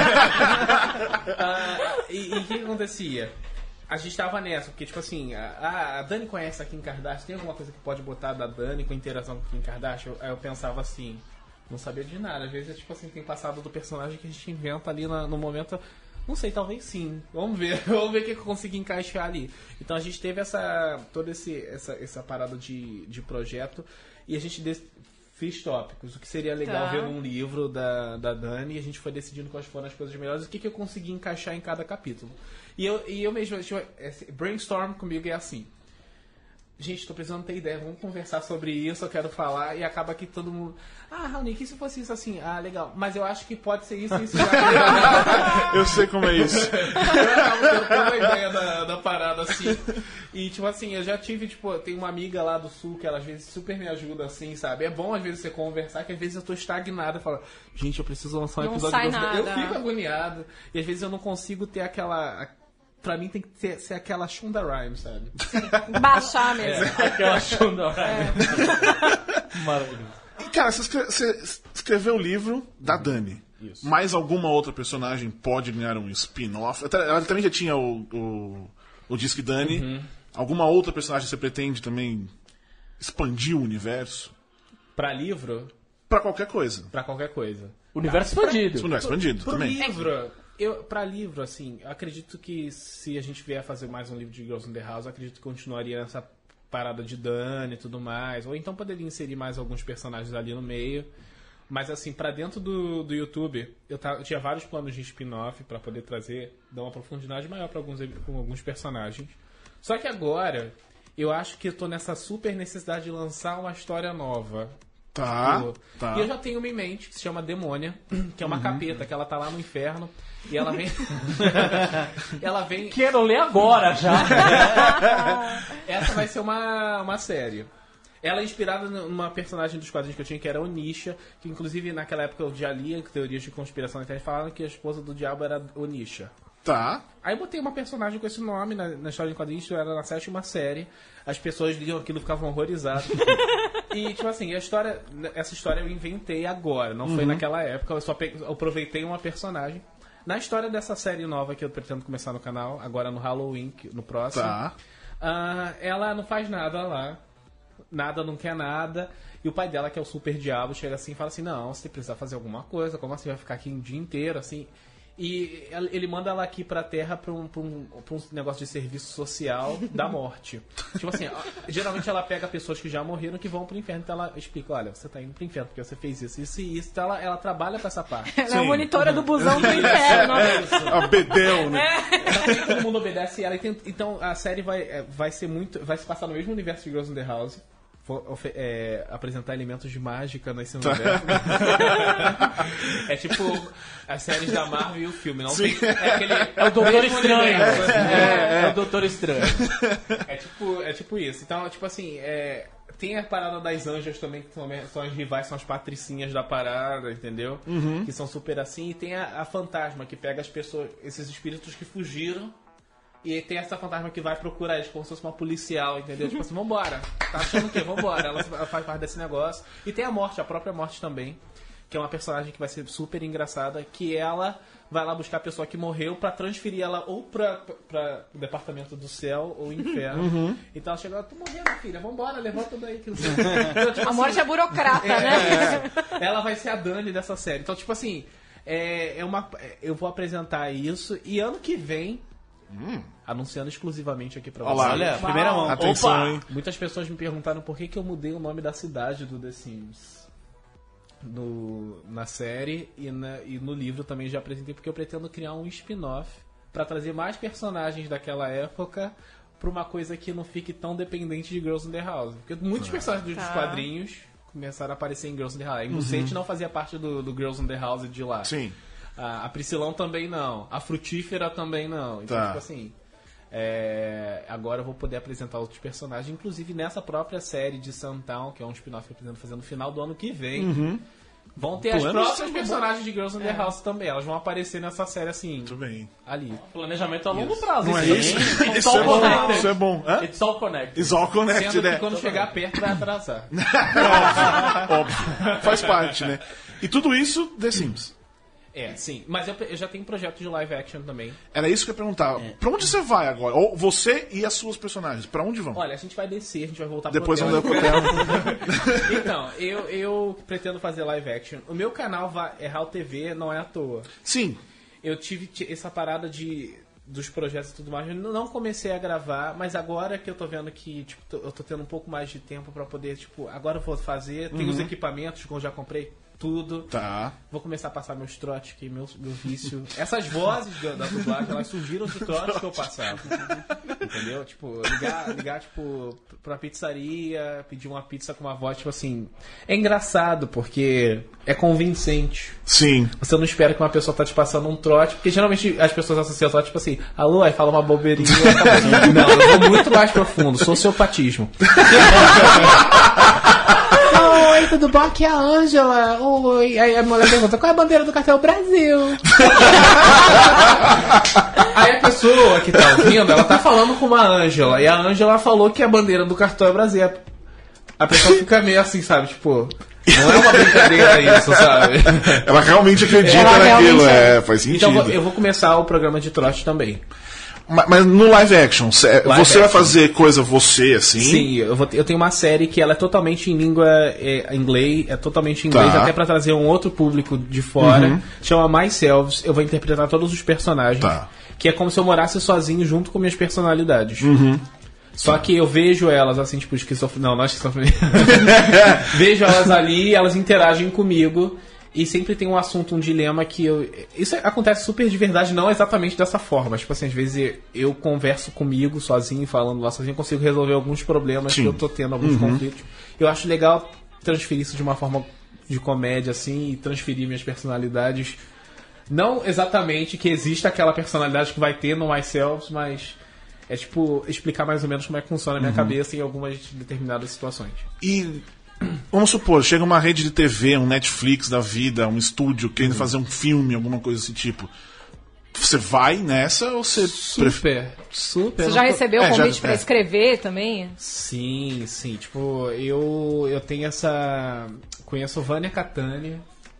E o que acontecia? A gente tava nessa, porque, tipo assim, a Dani conhece a Kim Kardashian, tem alguma coisa que pode botar da Dani com interação com a Kim Kardashian? Aí eu pensava assim, não sabia de nada. Às vezes, tipo assim, tem passado do personagem que a gente inventa ali no momento. Não sei, talvez sim. Vamos ver. Vamos ver o que eu consegui encaixar ali. Então a gente teve toda essa parada de projeto, e a gente fez tópicos. O que seria legal ver num livro da Dani, e a gente foi decidindo quais foram as coisas melhores e o que eu consegui encaixar em cada capítulo. E eu mesmo, tipo, brainstorm comigo é assim. gente, tô precisando ter ideia, vamos conversar sobre isso, eu quero falar, e acaba que todo mundo, Raoni, que se fosse isso assim? Legal, mas eu acho que pode ser isso, isso, Eu sei como é isso. Eu acabo tendo toda a ideia da parada, assim, e tipo assim, eu já tive, tipo, tem uma amiga lá do Sul que ela às vezes super me ajuda, assim, sabe? É bom às vezes você conversar, que às vezes eu tô estagnado e falo, gente, eu preciso lançar um Não episódio sai de nada. Eu fico agoniado, e às vezes eu não consigo ter aquela... Pra mim tem que ser aquela Shonda Rhimes, sabe? Baixar mesmo. Aquela Shonda Maravilhoso. E, cara, você escreveu o livro da Dani. Isso. Mais alguma outra personagem pode ganhar um spin-off? Ela também já tinha o Disque Dani. Alguma outra personagem você pretende também expandir o universo? Pra livro? Pra qualquer coisa. Pra qualquer coisa. Universo expandido. Universo expandido Pro também. livro, pra livro, assim, acredito que se a gente vier fazer mais um livro de Girls in the House, acredito que continuaria nessa parada de Dani e tudo mais. Ou então poderia inserir mais alguns personagens ali no meio. Mas assim, pra dentro do YouTube, eu tinha vários planos de spin-off pra poder trazer, dar uma profundidade maior pra alguns personagens. Só que agora, eu acho que eu tô nessa super necessidade de lançar uma história nova. Tá. E eu já tenho uma em mente que se chama Demônia, que é uma capeta, que ela tá lá no inferno e ela vem. Ela vem. Quero ler agora já. Essa vai ser uma série. Ela é inspirada numa personagem dos quadrinhos que eu tinha, que era Onisha, que inclusive naquela época eu já lia teorias de conspiração na internet falando que a esposa do diabo era Onisha. Tá. Aí eu botei uma personagem com esse nome na história de quadrinhos, era na 7ª série. As pessoas liam aquilo e ficavam horrorizadas. E, tipo assim, essa história eu inventei agora, não foi naquela época. Eu só aproveitei uma personagem. Na história dessa série nova que eu pretendo começar no canal, agora no Halloween, no próximo, Tá. ela não faz nada lá. Nada, não quer nada. E o pai dela, que é o super diabo, chega assim e fala assim, não, você precisa fazer alguma coisa, como assim vai ficar aqui o dia inteiro, assim... E ele manda ela aqui pra Terra pra um negócio de serviço social da morte. Tipo assim, geralmente ela pega pessoas que já morreram que vão pro inferno. Então ela explica, olha, você tá indo pro inferno porque você fez isso, isso e isso. Então ela trabalha pra essa parte. Ela é a monitora do busão do inferno. A Bedel, né? Então, todo mundo obedece ela. Então a série vai se passar no mesmo universo de Girls in the House. Vou apresentar elementos de mágica nesse universo. É tipo as séries da Marvel e o filme. Não tem, É o Doutor Estranho. É. É o Doutor Estranho. É tipo isso. Então, tipo assim, tem a parada das anjas também, que são as rivais, são as patricinhas da parada, entendeu? Que são super assim. E tem a fantasma, que pega as pessoas, esses espíritos que fugiram. E tem essa fantasma que vai procurar eles como se fosse uma policial, entendeu? Tipo assim, vambora. Tá achando o quê? Vambora. Ela faz parte desse negócio. E tem a morte, a própria morte também. Que é uma personagem que vai ser super engraçada. Que ela vai lá buscar a pessoa que morreu pra transferir ela ou pra o departamento do céu ou inferno. Então ela chega, tô morrendo, filha. Vambora, levanta daí. Então, tipo, A morte é burocrata, né? ela vai ser a Dani dessa série. Então, tipo assim, eu vou apresentar isso. E ano que vem... Anunciando exclusivamente aqui pra vocês. Olha, primeira mão. Atenção, hein? Muitas pessoas me perguntaram por que eu mudei o nome da cidade do The Sims. Na série e no livro também já apresentei, porque eu pretendo criar um spin-off pra trazer mais personagens daquela época pra uma coisa que não fique tão dependente de Girls in the House. Porque muitos personagens dos quadrinhos começaram a aparecer em Girls in the House. A Inocente não fazia parte do Girls in the House de lá. Sim. A Priscilão também não. A Frutífera também não. Então, tipo assim... agora eu vou poder apresentar outros personagens, inclusive nessa própria série de Suntown, que é um spin-off que eu pretendo fazer no final do ano que vem. Vão ter as próprias personagens de Girls in the House também. Elas vão aparecer nessa série assim. Muito bem. Ali. Planejamento a longo prazo. Não é aí. isso? It's Isso all é bom. connected. Isso é bom. Hã? It's all connected. It's all connected, Sendo né? que quando chegar perto vai atrasar. Óbvio. Faz parte, né? E tudo isso, The Sims. Sim. Mas eu já tenho projeto de live action também. Era isso que eu ia perguntar. Pra onde você vai agora? Ou você e as suas personagens, pra onde vão? Olha, a gente vai descer, a gente vai voltar Depois pro vão hotel. dar pro hotel. Então, eu pretendo fazer live action. O meu canal é HAL TV, não é à toa. Sim. Eu tive essa parada dos projetos e tudo mais. Eu não comecei a gravar, mas agora que eu tô vendo que tipo, eu tô tendo um pouco mais de tempo pra poder, tipo, agora eu vou fazer. Tem os equipamentos que eu já comprei. tudo. Tá. Vou começar a passar meus trotes, que meu vício. Essas vozes da dublagem, elas surgiram de trotes que eu passava. Entendeu? Tipo, ligar tipo, pra pizzaria, pedir uma pizza com uma voz, tipo assim. É engraçado, porque é convincente. Sim. Você não espera que uma pessoa tá te passando um trote, porque geralmente as pessoas associam trote, tipo assim, alô, aí fala uma bobeirinha. Não, eu vou muito mais profundo, sociopatismo. Oi, tudo bom? Aqui é a Ângela. Oi. Aí a mulher pergunta, qual é a bandeira do cartel? Brasil. Aí a pessoa que tá ouvindo, ela tá falando com uma Ângela. E a Ângela falou que a bandeira do cartel é Brasil. A pessoa fica meio assim, sabe? Tipo, não é uma brincadeira isso, sabe? Ela realmente acredita Ela naquilo, realmente faz sentido. Então eu vou começar o programa de trote também. Mas no live action, você vai fazer coisa você, assim? Sim, eu tenho uma série que ela é totalmente em língua inglês, totalmente em inglês, Tá. até pra trazer um outro público de fora. Chama Myself, eu vou interpretar todos os personagens. Tá. Que é como se eu morasse sozinho junto com minhas personalidades. Só que eu vejo elas assim, tipo, esquizofrenia. Não é esquizofrenia. Vejo elas ali, elas interagem comigo. E sempre tem um assunto, um dilema que eu... Isso acontece super de verdade, não exatamente dessa forma. Tipo assim, às vezes eu converso comigo sozinho, falando lá sozinho, consigo resolver alguns problemas que eu tô tendo, alguns conflitos. Eu acho legal transferir isso de uma forma de comédia, assim, e transferir minhas personalidades. Não exatamente que exista aquela personalidade que vai ter no Myself, mas é tipo, explicar mais ou menos como é que funciona a minha cabeça em algumas determinadas situações. E vamos supor, chega uma rede de TV, um Netflix da vida, um estúdio querendo fazer um filme, alguma coisa desse tipo. Você vai nessa ou você... Super. Você já recebeu o convite pra escrever também? Sim. Tipo, eu tenho essa... Conheço Vânia Catani,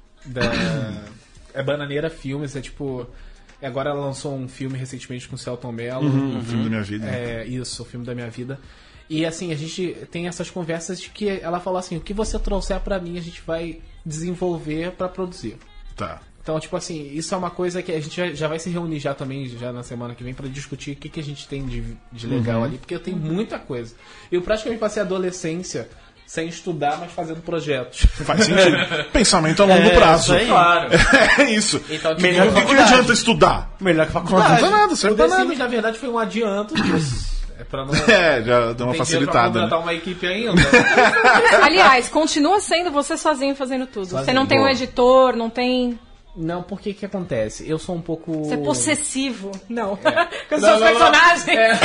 é Bananeira Filmes, é tipo... Agora ela lançou um filme recentemente com o Celton Mello. O filme da minha vida. Isso, o filme da minha vida. E assim, a gente tem essas conversas de que ela fala assim, o que você trouxer pra mim, a gente vai desenvolver pra produzir. Tá. Então, tipo assim, isso é uma coisa que a gente já vai se reunir já também, já na semana que vem, pra discutir o que a gente tem de legal ali, porque eu tenho muita coisa. Eu praticamente passei a adolescência sem estudar, mas fazendo projetos. Faz sentido. Pensamento a longo prazo. Isso aí. Claro. É isso. Então, tipo, Melhor O que adianta estudar? Melhor que Não faculdade. adianta nada, o serve The pra nada. Sims, na verdade, foi um adianto disso. É pra não... Já deu uma Tem dinheiro pra facilitada. contratar Né? uma equipe ainda. Aliás, continua sendo você sozinho fazendo tudo. Você não tem um editor, não tem... Não, porque que acontece? Eu sou um pouco... Você é possessivo. Não. Com os seus personagens.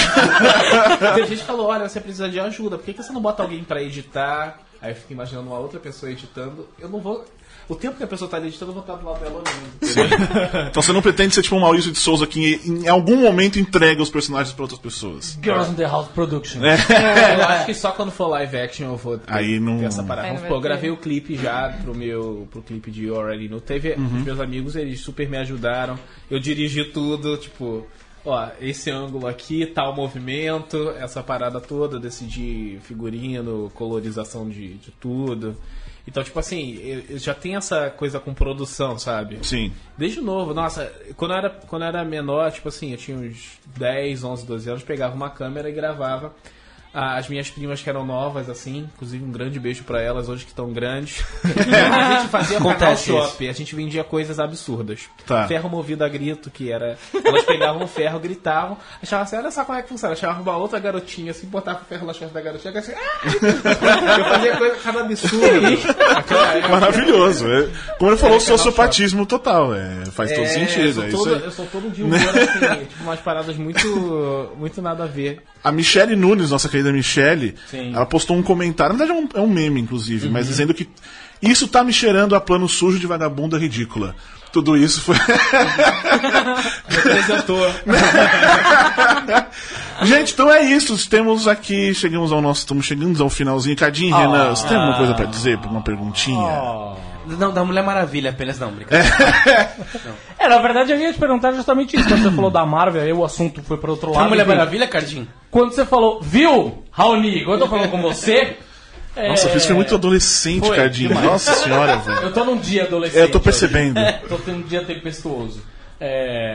Tem gente que falou, olha, você precisa de ajuda. Por que você não bota alguém pra editar? Aí eu fico imaginando uma outra pessoa editando. Eu não vou... O tempo que a pessoa tá editando, eu vou estar do lado dela olhando. Então você não pretende ser tipo um Maurício de Souza que em algum momento entrega os personagens pra outras pessoas. Girls in the House Production. Eu acho que só quando for live action eu vou ter, Aí não- ter essa parada. Aí não Vamos supor, eu vai ter. gravei o clipe já pro clipe de You Already Know. Teve os meus amigos, eles super me ajudaram. Eu dirigi tudo, tipo... Ó, esse ângulo aqui, tal movimento, essa parada toda, eu decidi figurino, colorização de tudo. Então, tipo assim, eu já tenho essa coisa com produção, sabe? Sim. Desde novo, nossa, quando eu era menor, tipo assim, eu tinha uns 10, 11, 12 anos, pegava uma câmera e gravava as minhas primas que eram novas, assim, inclusive um grande beijo pra elas, hoje que estão grandes. A gente fazia canal Acontece shop, a gente vendia coisas absurdas. Tá. Ferro movido a grito, que era... Elas pegavam o ferro, gritavam, achavam assim, olha só como é que funciona. Chamavam uma outra garotinha, assim, botava o ferro nas costas da garotinha, assim, eu fazia coisa cada absurda. Naquela época. Maravilhoso. Como ele falou, sociopatismo total. Faz todo sentido. Eu sou todo de humor, assim, tipo, umas paradas muito nada a ver. A Michelle Nunes, nossa querida Michelle, Sim. ela postou um comentário, na verdade é um meme, inclusive, mas dizendo que isso tá me cheirando a plano sujo de vagabunda ridícula. Tudo isso foi... Representou. Gente, então é isso. Estamos aqui, estamos chegando ao finalzinho. Cadinho, Renan, você tem alguma coisa pra dizer? Uma perguntinha? Não, da Mulher Maravilha apenas não, brincadeira. Na verdade eu ia te perguntar justamente isso. Quando você falou da Marvel, aí o assunto foi para outro Foi lado. a Mulher enfim. Maravilha, Cardinho? Quando você falou, viu, Raoni, quando eu tô falando com você... Nossa, isso foi muito adolescente, Foi, Cadinho. demais. Nossa senhora, velho. Eu tô num dia adolescente. Eu tô percebendo. hoje. Tô tendo um dia tempestuoso.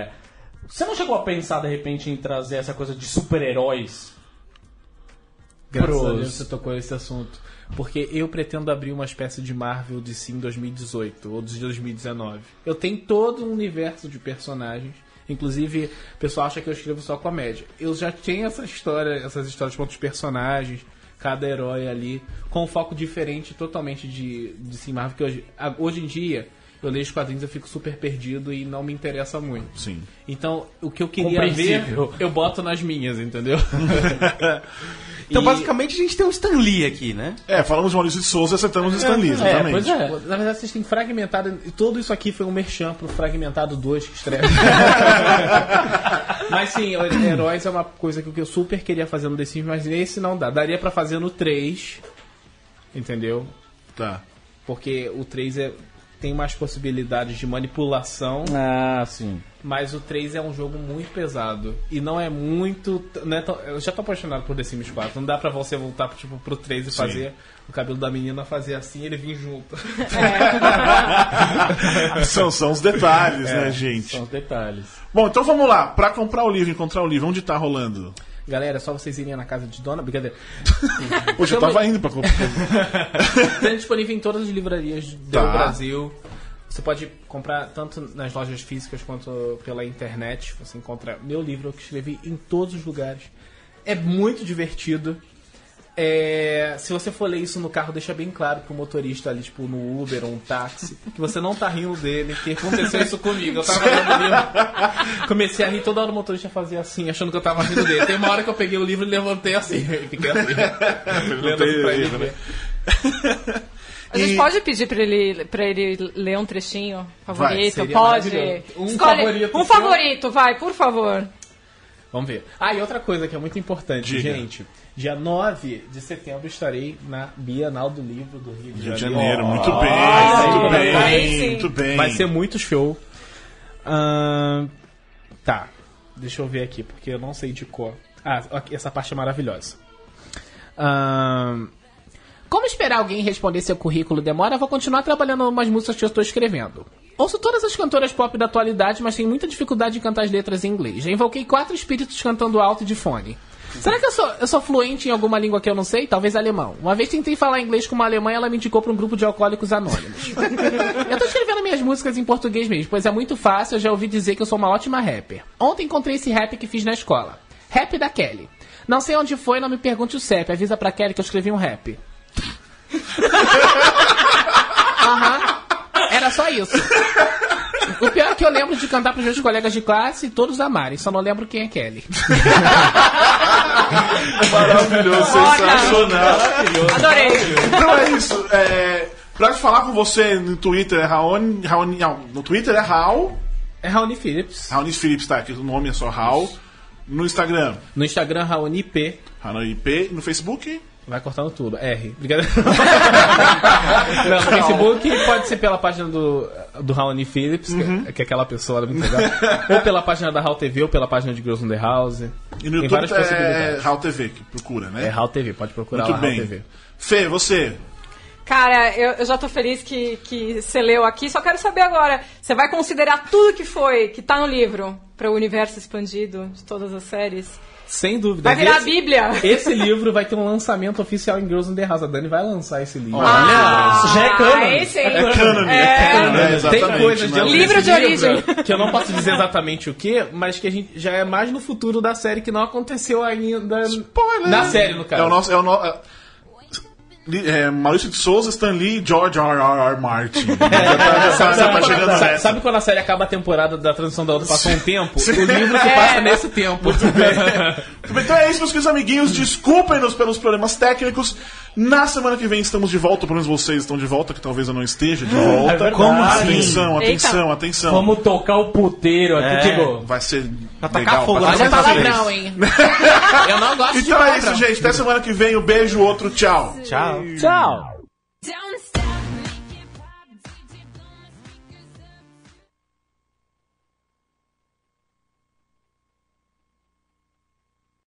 Você não chegou a pensar, de repente, em trazer essa coisa de super-heróis Graças a Deus você tocou nesse assunto. Porque eu pretendo abrir uma espécie de Marvel DC em 2018 ou de 2019. Eu tenho todo um universo de personagens. Inclusive, o pessoal acha que eu escrevo só comédia. Eu já tenho essas histórias com outros personagens, cada herói ali, com um foco diferente totalmente de DC Marvel. Que hoje em dia, eu leio os quadrinhos e eu fico super perdido e não me interessa muito. Sim. Então, o que eu queria ver, eu boto nas minhas, entendeu? Então, basicamente, a gente tem um Stan Lee aqui, né? Falamos de Maurício de Souza e acertamos o Stan Lee, exatamente. Pois é. Na verdade, vocês têm fragmentado... E tudo isso aqui foi um merchan pro Fragmentado 2 que estreia. Mas sim, Heróis é uma coisa que eu super queria fazer no The Sims, mas esse não dá. Daria pra fazer no 3, entendeu? Tá. Porque o 3 tem mais possibilidades de manipulação. Ah, sim. Mas o 3 é um jogo muito pesado. E não é muito... eu já tô apaixonado por The Sims 4. Não dá pra você voltar pro 3 e fazer o cabelo da menina fazer assim e ele vir junto. São os detalhes, né, gente? São os detalhes. Bom, então vamos lá. Pra comprar o livro, encontrar o livro, onde tá rolando? Galera, é só vocês irem na casa de dona... Brincadeira. Poxa, eu tava indo pra comprar. Está disponível em todas as livrarias do Brasil. Você pode comprar tanto nas lojas físicas quanto pela internet. Você encontra meu livro que escrevi em todos os lugares. É muito divertido. Se você for ler isso no carro, deixa bem claro pro motorista ali, tipo no Uber ou um táxi, que você não tá rindo dele, que aconteceu isso comigo. Eu tava lendo o livro, comecei a rir, toda hora o motorista fazia assim, achando que eu tava rindo dele. Tem uma hora que eu peguei o livro e levantei assim, e fiquei assim, lendo assim pra ele ver. A gente pode pedir pra ele ler um trechinho favorito? Vai, pode? Escolhe um favorito, vai, por favor. Vamos ver. E outra coisa que é muito importante, gente. Dia 9 de setembro estarei na Bienal do Livro do Rio de Janeiro. Muito bem, muito bem. Vai ser muito show. Tá, deixa eu ver aqui, porque eu não sei de cor. Essa parte é maravilhosa. Como esperar alguém responder seu currículo demora, eu vou continuar trabalhando umas músicas que eu estou escrevendo. Ouço todas as cantoras pop da atualidade, mas tenho muita dificuldade em cantar as letras em inglês. Já invoquei 4 espíritos cantando alto de fone. Será que eu sou fluente em alguma língua que eu não sei? Talvez alemão. Uma vez tentei falar inglês com uma alemã e ela me indicou para um grupo de alcoólicos anônimos. Eu tô escrevendo minhas músicas em português mesmo, pois é muito fácil, eu já ouvi dizer que eu sou uma ótima rapper. Ontem encontrei esse rap que fiz na escola. Rap da Kelly. Não sei onde foi, não me pergunte o CEP. Avisa pra Kelly que eu escrevi um rap. Era só isso. O pior é que eu lembro de cantar pros meus colegas de classe e todos amarem, só não lembro quem é Kelly. Maravilhoso, sensacional. Adorei. Então é isso. Pra falar com você no Twitter é Raoni. No Twitter é Raul. É Raoni Phillips. Raoni Phillips, tá aqui. O nome é só Raul. No Instagram. No Instagram, Raoni P. Raoni P. No Facebook. Vai cortando tudo. R. Obrigado. Não, no Facebook pode ser pela página do Raoni Phillips, que é aquela pessoa muito legal. Ou pela página da Raul TV, ou pela página de Girls on the House. E no YouTube é Raul TV que procura, né? É Raul TV, pode procurar muito lá, bem. Raul TV. Fê, você? Cara, eu já tô feliz que você leu aqui, só quero saber agora, você vai considerar tudo que tá no livro para o universo expandido de todas as séries? Sem dúvida. Vai virar a Bíblia. Esse livro vai ter um lançamento oficial em Girls on the House. A Dani vai lançar esse livro. Olha, já é canon. Esse aí. É canon. Tem coisas dentro Livro de origem. que eu não posso dizer exatamente o que, mas que a gente já é mais no futuro da série que não aconteceu ainda. Spoiler. Na série, no caso. Maurício de Souza, Stan Lee, George R.R. Martin. Sabe quando a série acaba a temporada da transição da outra, passou um tempo? O livro que passa nesse tempo. Muito bem. Então é isso, meus queridos amiguinhos. Desculpem-nos pelos problemas técnicos. Na semana que vem estamos de volta, pelo menos vocês estão de volta, que talvez eu não esteja de volta. Como Atenção. Vamos tocar o puteiro aqui, tipo. Vai ser tacar legal. fogo Mas é palavrão, hein? Eu não gosto de Então é palavrão. isso, gente. Até semana que vem. Um beijo, outro. Tchau. Tchau. Tchau.